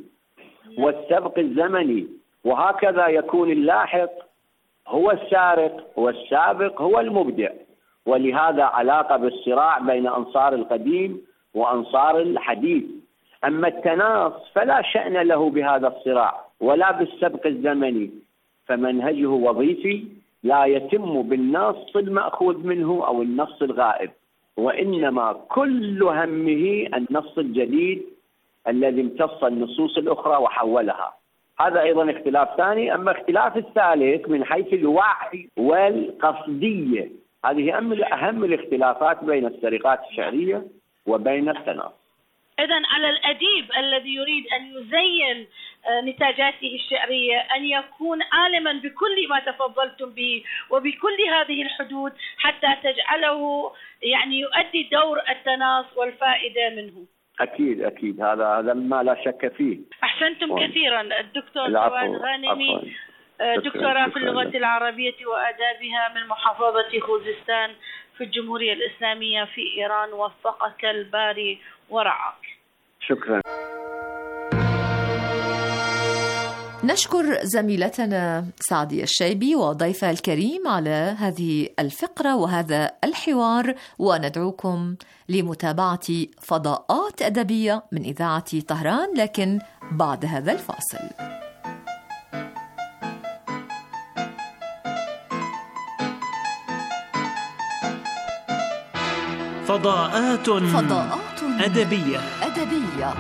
والسبق الزمني، وهكذا يكون اللاحق هو السارق والسابق هو المبدع، ولهذا علاقة بالصراع بين أنصار القديم وأنصار الحديث. أما التناص فلا شأن له بهذا الصراع ولا بالسبق الزمني، فمنهجه وظيفي لا يتم بالنص المأخوذ منه أو النص الغائب، وإنما كل همه النص الجديد الذي امتص النصوص الأخرى وحولها. هذا أيضا اختلاف ثاني. أما اختلاف الثالث من حيث الوعي والقصدية، هذه أهم الاختلافات بين السرقات الشعرية وبين التناص. إذن على الأديب الذي يريد أن يزين نتاجاته الشعرية أن يكون عالما بكل ما تفضلتم به وبكل هذه الحدود حتى تجعله يعني يؤدي دور التناص والفائدة منه. أكيد أكيد، هذا هذا ما لا شك فيه. أحسنتم و... كثيرا الدكتور جواد غانمي، دكتوراه في اللغة العربية وآدابها من محافظة خوزستان في الجمهورية الإسلامية في إيران. وفقك الباري ورعاك. شكرا. نشكر زميلتنا سعدية الشيبي وضيفها الكريم على هذه الفقرة وهذا الحوار، وندعوكم لمتابعة فضاءات أدبية من إذاعة طهران، لكن بعد هذا الفاصل. فضاءات فضاءات أدبية أدبية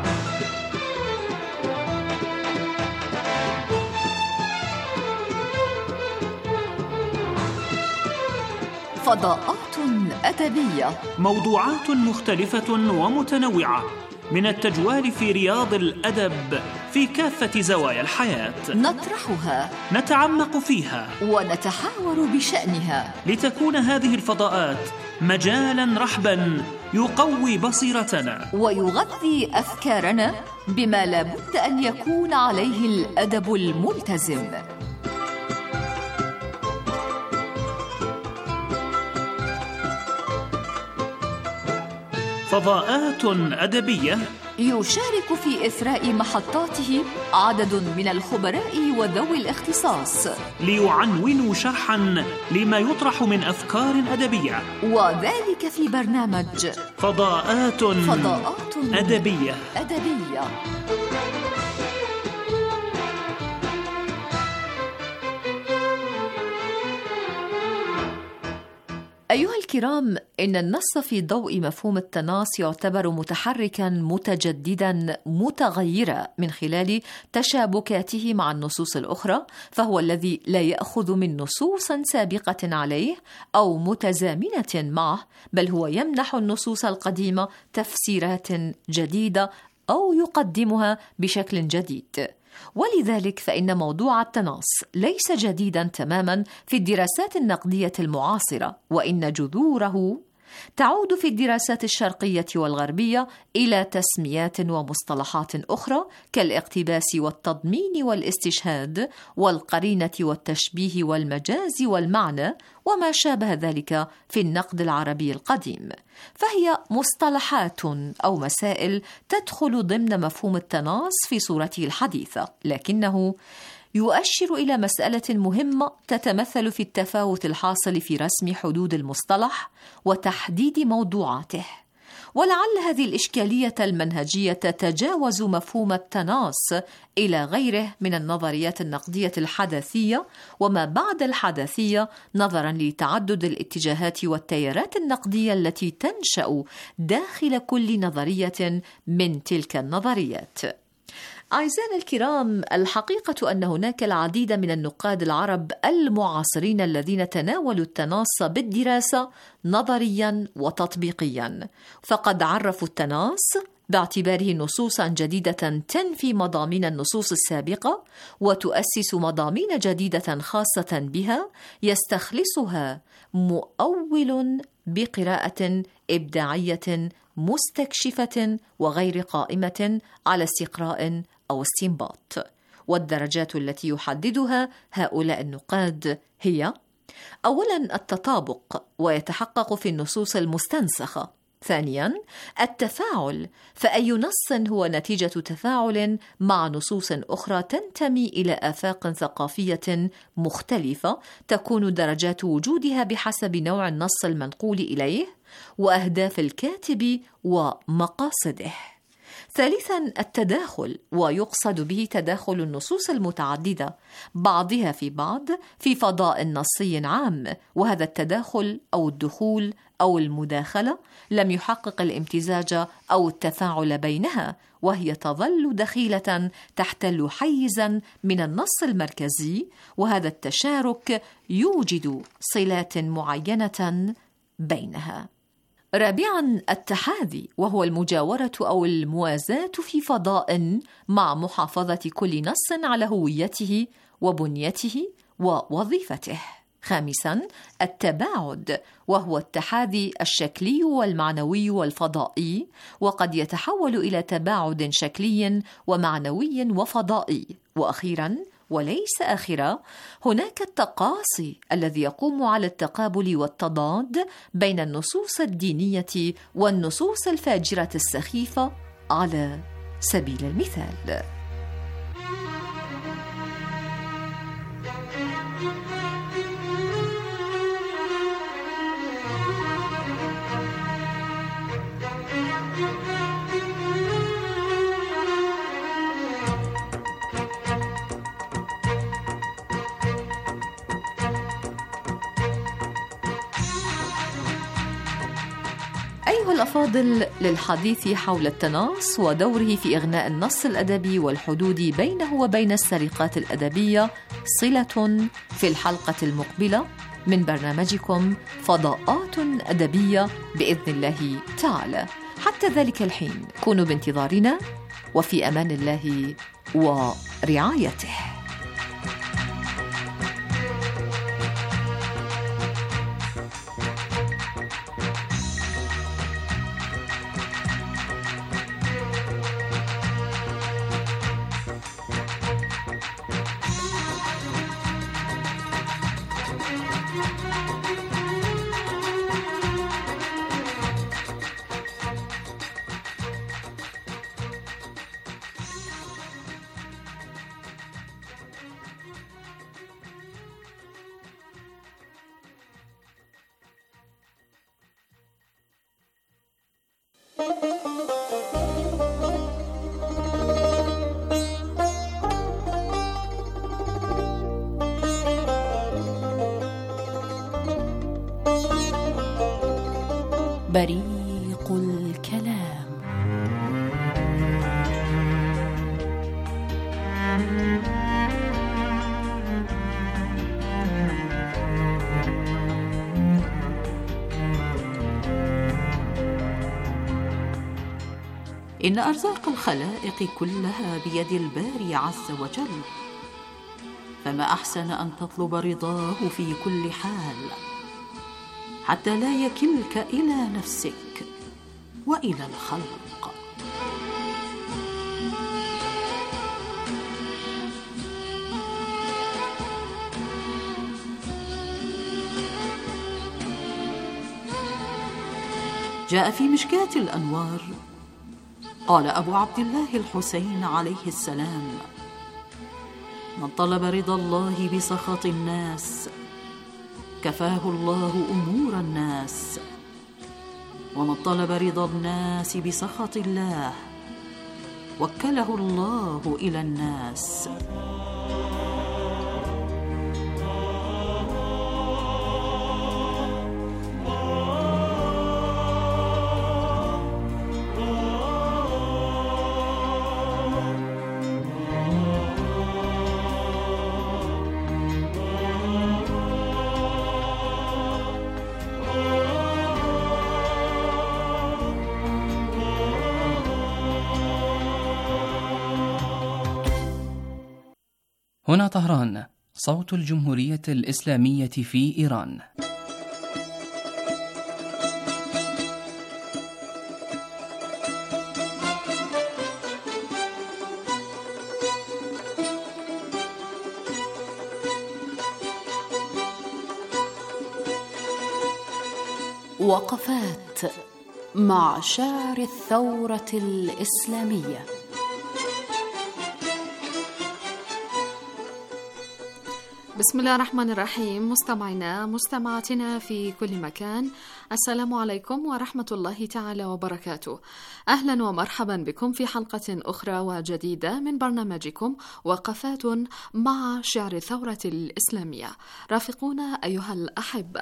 فضاءات أدبية، موضوعات مختلفة ومتنوعة من التجوال في رياض الأدب في كافة زوايا الحياة، نطرحها، نتعمق فيها، ونتحاور بشأنها، لتكون هذه الفضاءات مجالاً رحباً يقوي بصيرتنا ويغذي أفكارنا بما لابد أن يكون عليه الأدب الملتزم. فضاءات أدبية يشارك في إثراء محطاته عدد من الخبراء وذوي الاختصاص ليعنونوا شرحاً لما يطرح من أفكار أدبية، وذلك في برنامج فضاءات, فضاءات أدبية أدبية. أيها الكرام، إن النص في ضوء مفهوم التناص يعتبر متحركاً متجدداً متغيراً من خلال تشابكاته مع النصوص الأخرى، فهو الذي لا يأخذ من نصوص سابقة عليه أو متزامنة معه، بل هو يمنح النصوص القديمة تفسيرات جديدة أو يقدمها بشكل جديد. ولذلك فإن موضوع التناص ليس جديداً تماماً في الدراسات النقدية المعاصرة، وإن جذوره تعود في الدراسات الشرقية والغربية إلى تسميات ومصطلحات أخرى كالاقتباس والتضمين والاستشهاد والقرينة والتشبيه والمجاز والمعنى وما شابه ذلك في النقد العربي القديم، فهي مصطلحات أو مسائل تدخل ضمن مفهوم التناص في صورته الحديثة، لكنه يؤشر إلى مسألة مهمة تتمثل في التفاوت الحاصل في رسم حدود المصطلح وتحديد موضوعاته. ولعل هذه الإشكالية المنهجية تتجاوز مفهوم التناص إلى غيره من النظريات النقدية الحداثية وما بعد الحداثية، نظراً لتعدد الاتجاهات والتيارات النقدية التي تنشأ داخل كل نظرية من تلك النظريات. أعزائنا الكرام، الحقيقة أن هناك العديد من النقاد العرب المعاصرين الذين تناولوا التناص بالدراسة نظرياً وتطبيقياً، فقد عرفوا التناص باعتباره نصوصاً جديدة تنفي مضامين النصوص السابقة وتؤسس مضامين جديدة خاصة بها يستخلصها مؤول بقراءة إبداعية مستكشفة وغير قائمة على استقراء أو استنباط. والدرجات التي يحددها هؤلاء النقاد هي: أولاً التطابق، ويتحقق في النصوص المستنسخة. ثانياً التفاعل، فأي نص هو نتيجة تفاعل مع نصوص أخرى تنتمي إلى آفاق ثقافية مختلفة تكون درجات وجودها بحسب نوع النص المنقول إليه وأهداف الكاتب ومقاصده. ثالثاً التداخل، ويقصد به تداخل النصوص المتعددة بعضها في بعض في فضاء نصي عام، وهذا التداخل أو الدخول أو المداخلة لم يحقق الامتزاج أو التفاعل بينها، وهي تظل دخيلة تحتل حيزاً من النص المركزي، وهذا التشارك يوجد صلات معينة بينها. رابعاً التحاذي، وهو المجاورة أو الموازاة في فضاء مع محافظة كل نص على هويته وبنيته ووظيفته. خامساً التباعد، وهو التحاذي الشكلي والمعنوي والفضائي، وقد يتحول إلى تباعد شكلي ومعنوي وفضائي. وأخيراً وليس آخرا، هناك التقاصي الذي يقوم على التقابل والتضاد بين النصوص الدينية والنصوص الفاجرة السخيفة على سبيل المثال. أيها الأفاضل، للحديث حول التناص ودوره في إغناء النص الأدبي والحدود بينه وبين السرقات الأدبية صلة في الحلقة المقبلة من برنامجكم فضاءات أدبية بإذن الله تعالى. حتى ذلك الحين كونوا بانتظارنا، وفي أمان الله ورعايته. بريق الكلام. إن أرزاق الخلائق كلها بيد الباري عز وجل، فما أحسن أن تطلب رضاه في كل حال، حتى لا يكلك إلى نفسك وإلى الخلق. جاء في مشكاة الأنوار قال أبو عبد الله الحسين عليه السلام: من طلب رضا الله بسخط الناس كفاه الله أمور الناس، ومن طلب رضا الناس بسخط الله وكله الله إلى الناس. هنا طهران، صوت الجمهورية الإسلامية في إيران. وقفات مع شاعر الثورة الإسلامية. بسم الله الرحمن الرحيم. مستمعينا مستمعاتنا في كل مكان، السلام عليكم ورحمة الله تعالى وبركاته. أهلا ومرحبا بكم في حلقة أخرى وجديدة من برنامجكم وقفات مع شعر الثورة الإسلامية. رافقونا أيها الأحبة.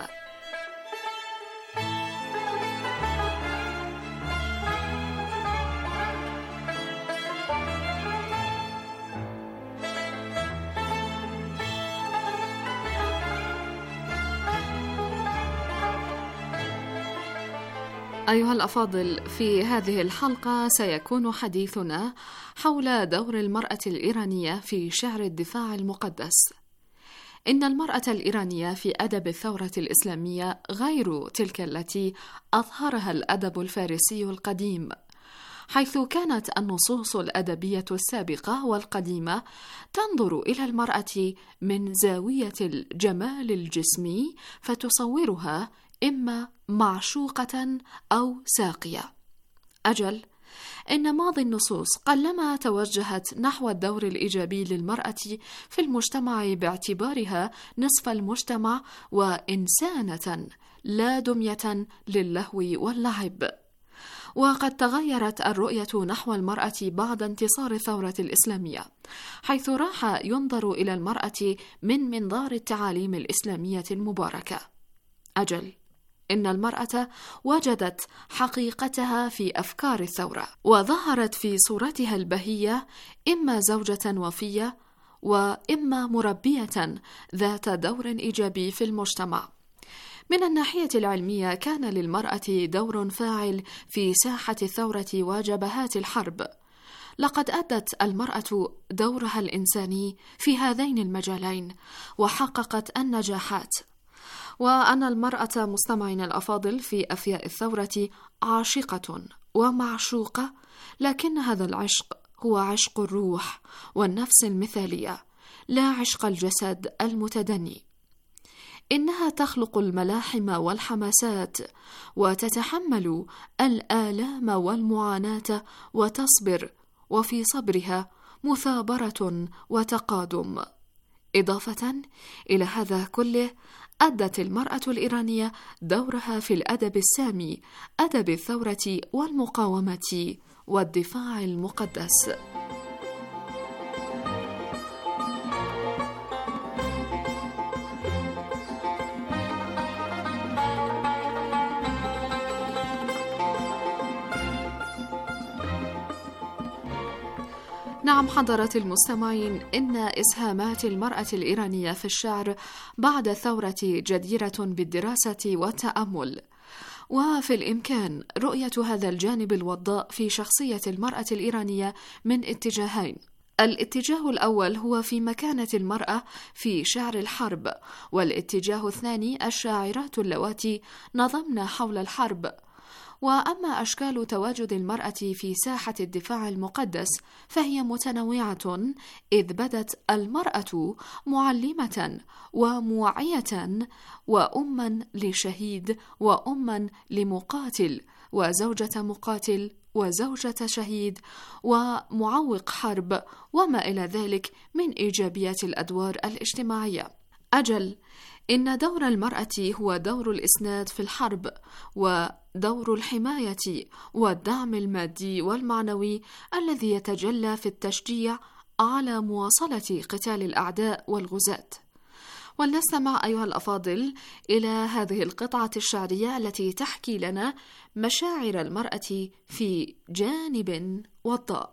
أيها الأفاضل، في هذه الحلقة سيكون حديثنا حول دور المرأة الإيرانية في شعر الدفاع المقدس. إن المرأة الإيرانية في أدب الثورة الإسلامية غير تلك التي أظهرها الأدب الفارسي القديم، حيث كانت النصوص الأدبية السابقة والقديمة تنظر إلى المرأة من زاوية الجمال الجسمي فتصورها إما معشوقة أو ساقية. أجل، إن ماضي النصوص قلما توجهت نحو الدور الإيجابي للمرأة في المجتمع باعتبارها نصف المجتمع وإنسانة لا دمية للهو واللعب. وقد تغيرت الرؤية نحو المرأة بعد انتصار الثورة الإسلامية، حيث راح ينظر إلى المرأة من منظار التعاليم الإسلامية المباركة. أجل، إن المرأة وجدت حقيقتها في أفكار الثورة، وظهرت في صورتها البهية إما زوجة وفية وإما مربية ذات دور إيجابي في المجتمع، من الناحية العلمية كان للمرأة دور فاعل في ساحة الثورة وجبهات الحرب. لقد أدت المرأة دورها الإنساني في هذين المجالين وحققت النجاحات. وأن المرأة مستمعين الأفاضل في أفياء الثورة عاشقة ومعشوقة، لكن هذا العشق هو عشق الروح والنفس المثالية، لا عشق الجسد المتدني. إنها تخلق الملاحم والحماسات وتتحمل الآلام والمعاناة وتصبر، وفي صبرها مثابرة وتقادم. إضافة إلى هذا كله، أدت المرأة الإيرانية دورها في الأدب السامي، أدب الثورة والمقاومة والدفاع المقدس. نعم حضرات المستمعين، إن إسهامات المرأة الإيرانية في الشعر بعد الثورة جديرة بالدراسة والتأمل، وفي الإمكان رؤية هذا الجانب الوضاء في شخصية المرأة الإيرانية من اتجاهين. الاتجاه الأول هو في مكانة المرأة في شعر الحرب، والاتجاه الثاني الشاعرات اللواتي نظمن حول الحرب. وأما أشكال تواجد المرأة في ساحة الدفاع المقدس فهي متنوعة، إذ بدت المرأة معلمة وموعية وأما لشهيد وأما لمقاتل وزوجة مقاتل وزوجة شهيد ومعوق حرب وما إلى ذلك من إيجابيات الأدوار الاجتماعية. أجل، إن دور المرأة هو دور الإسناد في الحرب، ودور الحماية والدعم المادي والمعنوي الذي يتجلى في التشجيع على مواصلة قتال الأعداء والغزاة. ولنستمع أيها الأفاضل إلى هذه القطعة الشعرية التي تحكي لنا مشاعر المرأة في جانب وضاء.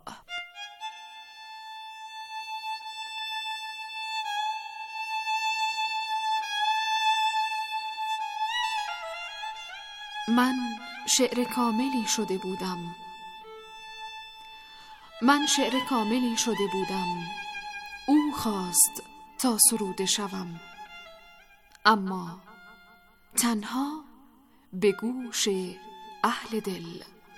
من شعر کاملی شده بودم، من شعر کاملی شده بودم، او خواست تا سروده شوم، اما تنها به گوش اهل دل.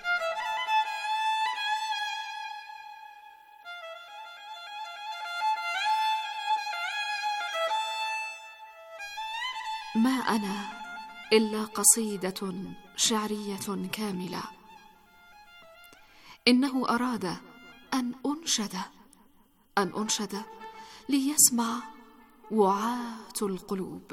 ما أنا إلا قصيدة شعرية كاملة. إنه أراد أن أنشد أن أنشد ليسمع وعاة القلوب.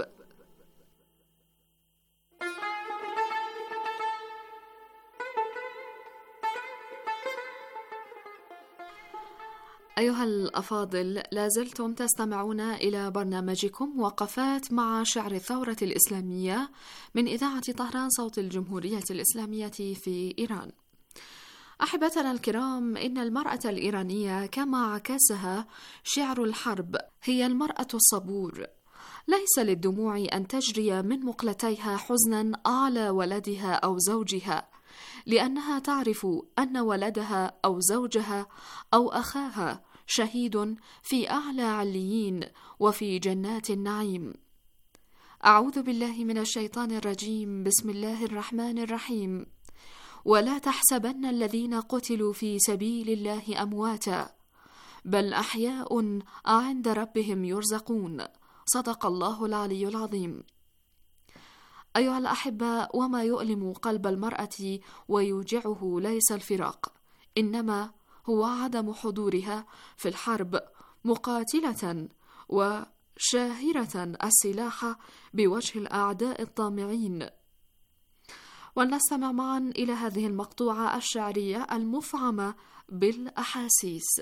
أيها الأفاضل، لازلتم تستمعون إلى برنامجكم وقفات مع شعر الثورة الإسلامية من إذاعة طهران صوت الجمهورية الإسلامية في إيران. أحبتنا الكرام، إن المرأة الإيرانية كما عكسها شعر الحرب هي المرأة الصبور. ليس للدموع أن تجري من مقلتيها حزنا على ولدها أو زوجها، لأنها تعرف أن ولدها أو زوجها أو أخاها شهيد في أعلى عليين وفي جنات النعيم. أعوذ بالله من الشيطان الرجيم. بسم الله الرحمن الرحيم. ولا تحسبن الذين قتلوا في سبيل الله أمواتا بل أحياء عند ربهم يرزقون. صدق الله العلي العظيم. أيها الأحبة، وما يؤلم قلب المرأة ويوجعه ليس الفراق، إنما هو عدم حضورها في الحرب مقاتلة وشاهرة السلاح بوجه الأعداء الطامعين. ولنستمع معا إلى هذه المقطوعة الشعرية المفعمة بالأحاسيس.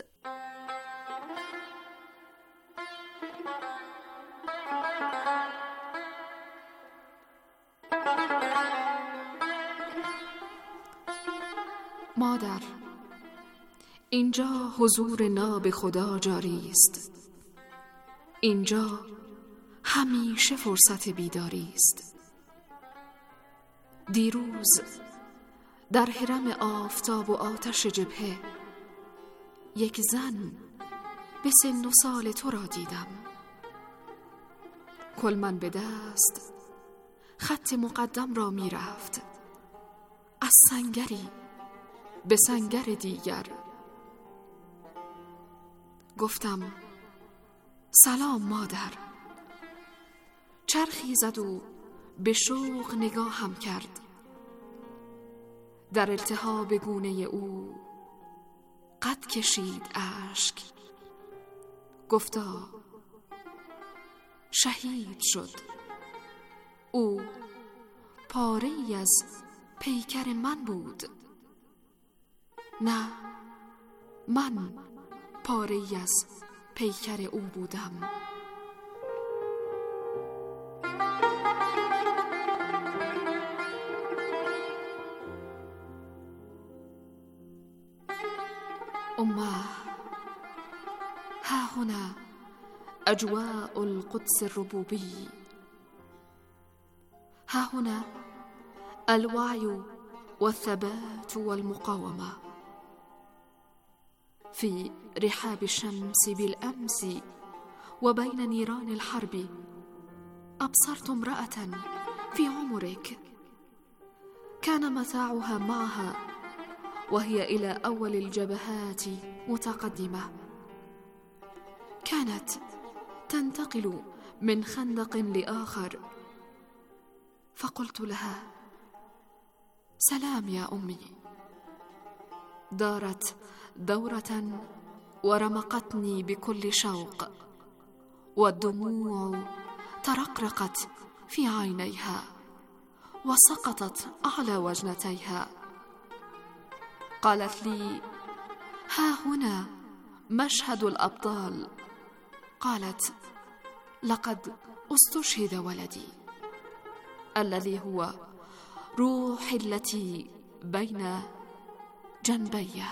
مادر، اینجا حضور ناب خدا جاری است. اینجا همیشه فرصت بیداری است. دیروز در حرم آفتاب و آتش جبهه یک زن به سن و سال تو را دیدم. کلمن به دست خط مقدم را می رفت، از سنگری به سنگر دیگر. گفتم سلام مادر. چرخی زد و به شوق نگاهم کرد. در التهاب گونه او قد کشید اشک. گفتا شهید شد. او پاره‌ای از پیکر من بود. نه، من پاره‌ای از پیکر او بودم. أمه، ها هنا أجواء القدس الربوبي، ها هنا الوعي والثبات والمقاومة. في رحاب الشمس بالأمس وبين نيران الحرب أبصرت امرأة في عمرك كان متاعها معها وهي إلى أول الجبهات متقدمة. كانت تنتقل من خندق لآخر، فقلت لها سلام يا أمي. دارت دورة ورمقتني بكل شوق، والدموع ترقرقت في عينيها وسقطت على وجنتيها. قالت لي ها هنا مشهد الأبطال. قالت لقد استشهد ولدي الذي هو روحي التي بين جنبي.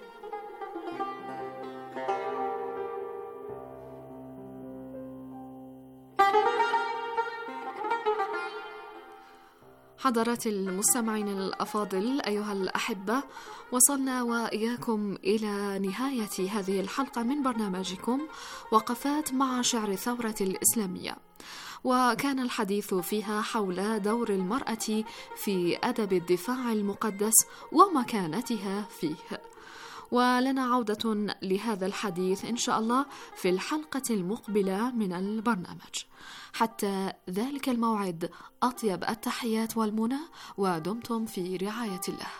حضرات المستمعين الأفاضل أيها الأحبة، وصلنا وإياكم إلى نهاية هذه الحلقة من برنامجكم وقفات مع شعر الثورة الإسلامية، وكان الحديث فيها حول دور المرأة في أدب الدفاع المقدس ومكانتها فيه. ولنا عودة لهذا الحديث إن شاء الله في الحلقة المقبلة من البرنامج. حتى ذلك الموعد أطيب التحيات والمنى، ودمتم في رعاية الله.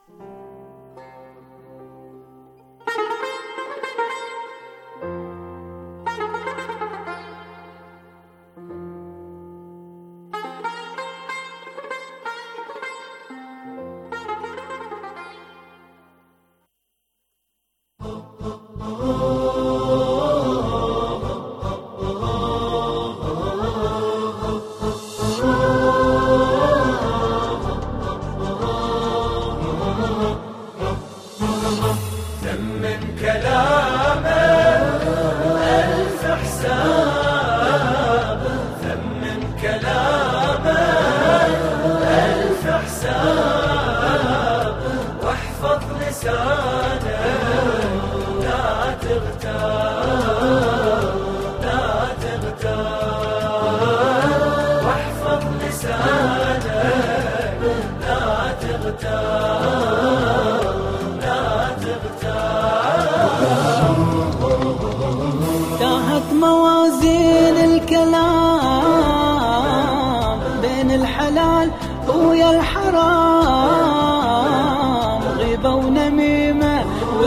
تاهت موازين الكلام بين الحلال ويا الحرام، غيبة ونميمة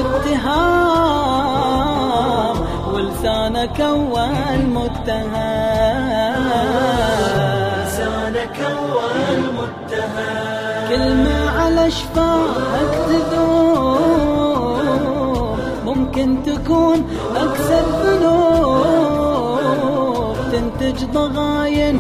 واتهام، ولسانك والمتهم، لسانك والمتهم، كلمة على شفاك تذوب، ممكن تكون أكثر ذنوب، تنتج ضغاين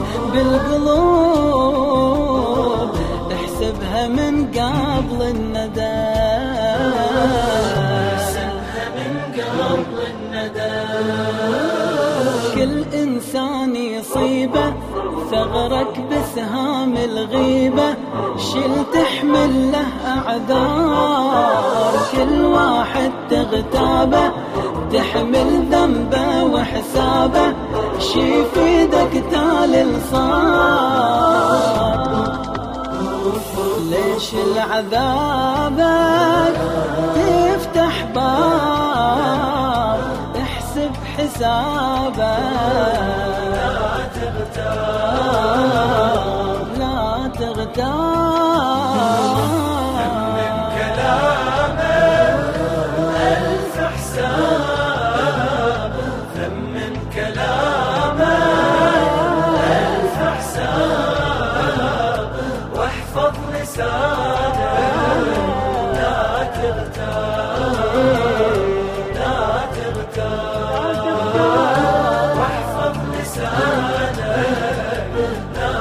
بالقلوب، احسبها من قبل الندم، احسبها من قبل الندم. كل إنسان يصيبه ثغرك بسهام الغيبة، شل تحمل له أعذار، كل واحد تغتابه تحمل ذنبه وحسابه، شي في ايدك تالي صار. ليش العذابك تفتح باب احسب حسابك، لا تغتاب لا تغتاب. من كلامك ألف حساب، من كلامك ألف حساب، واحفظ لسانك لا تغتاب لا تغتاب، واحفظ لسانك لا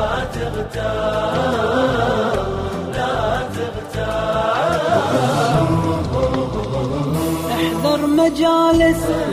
تغتاب لا تغتاب. احذر مجالس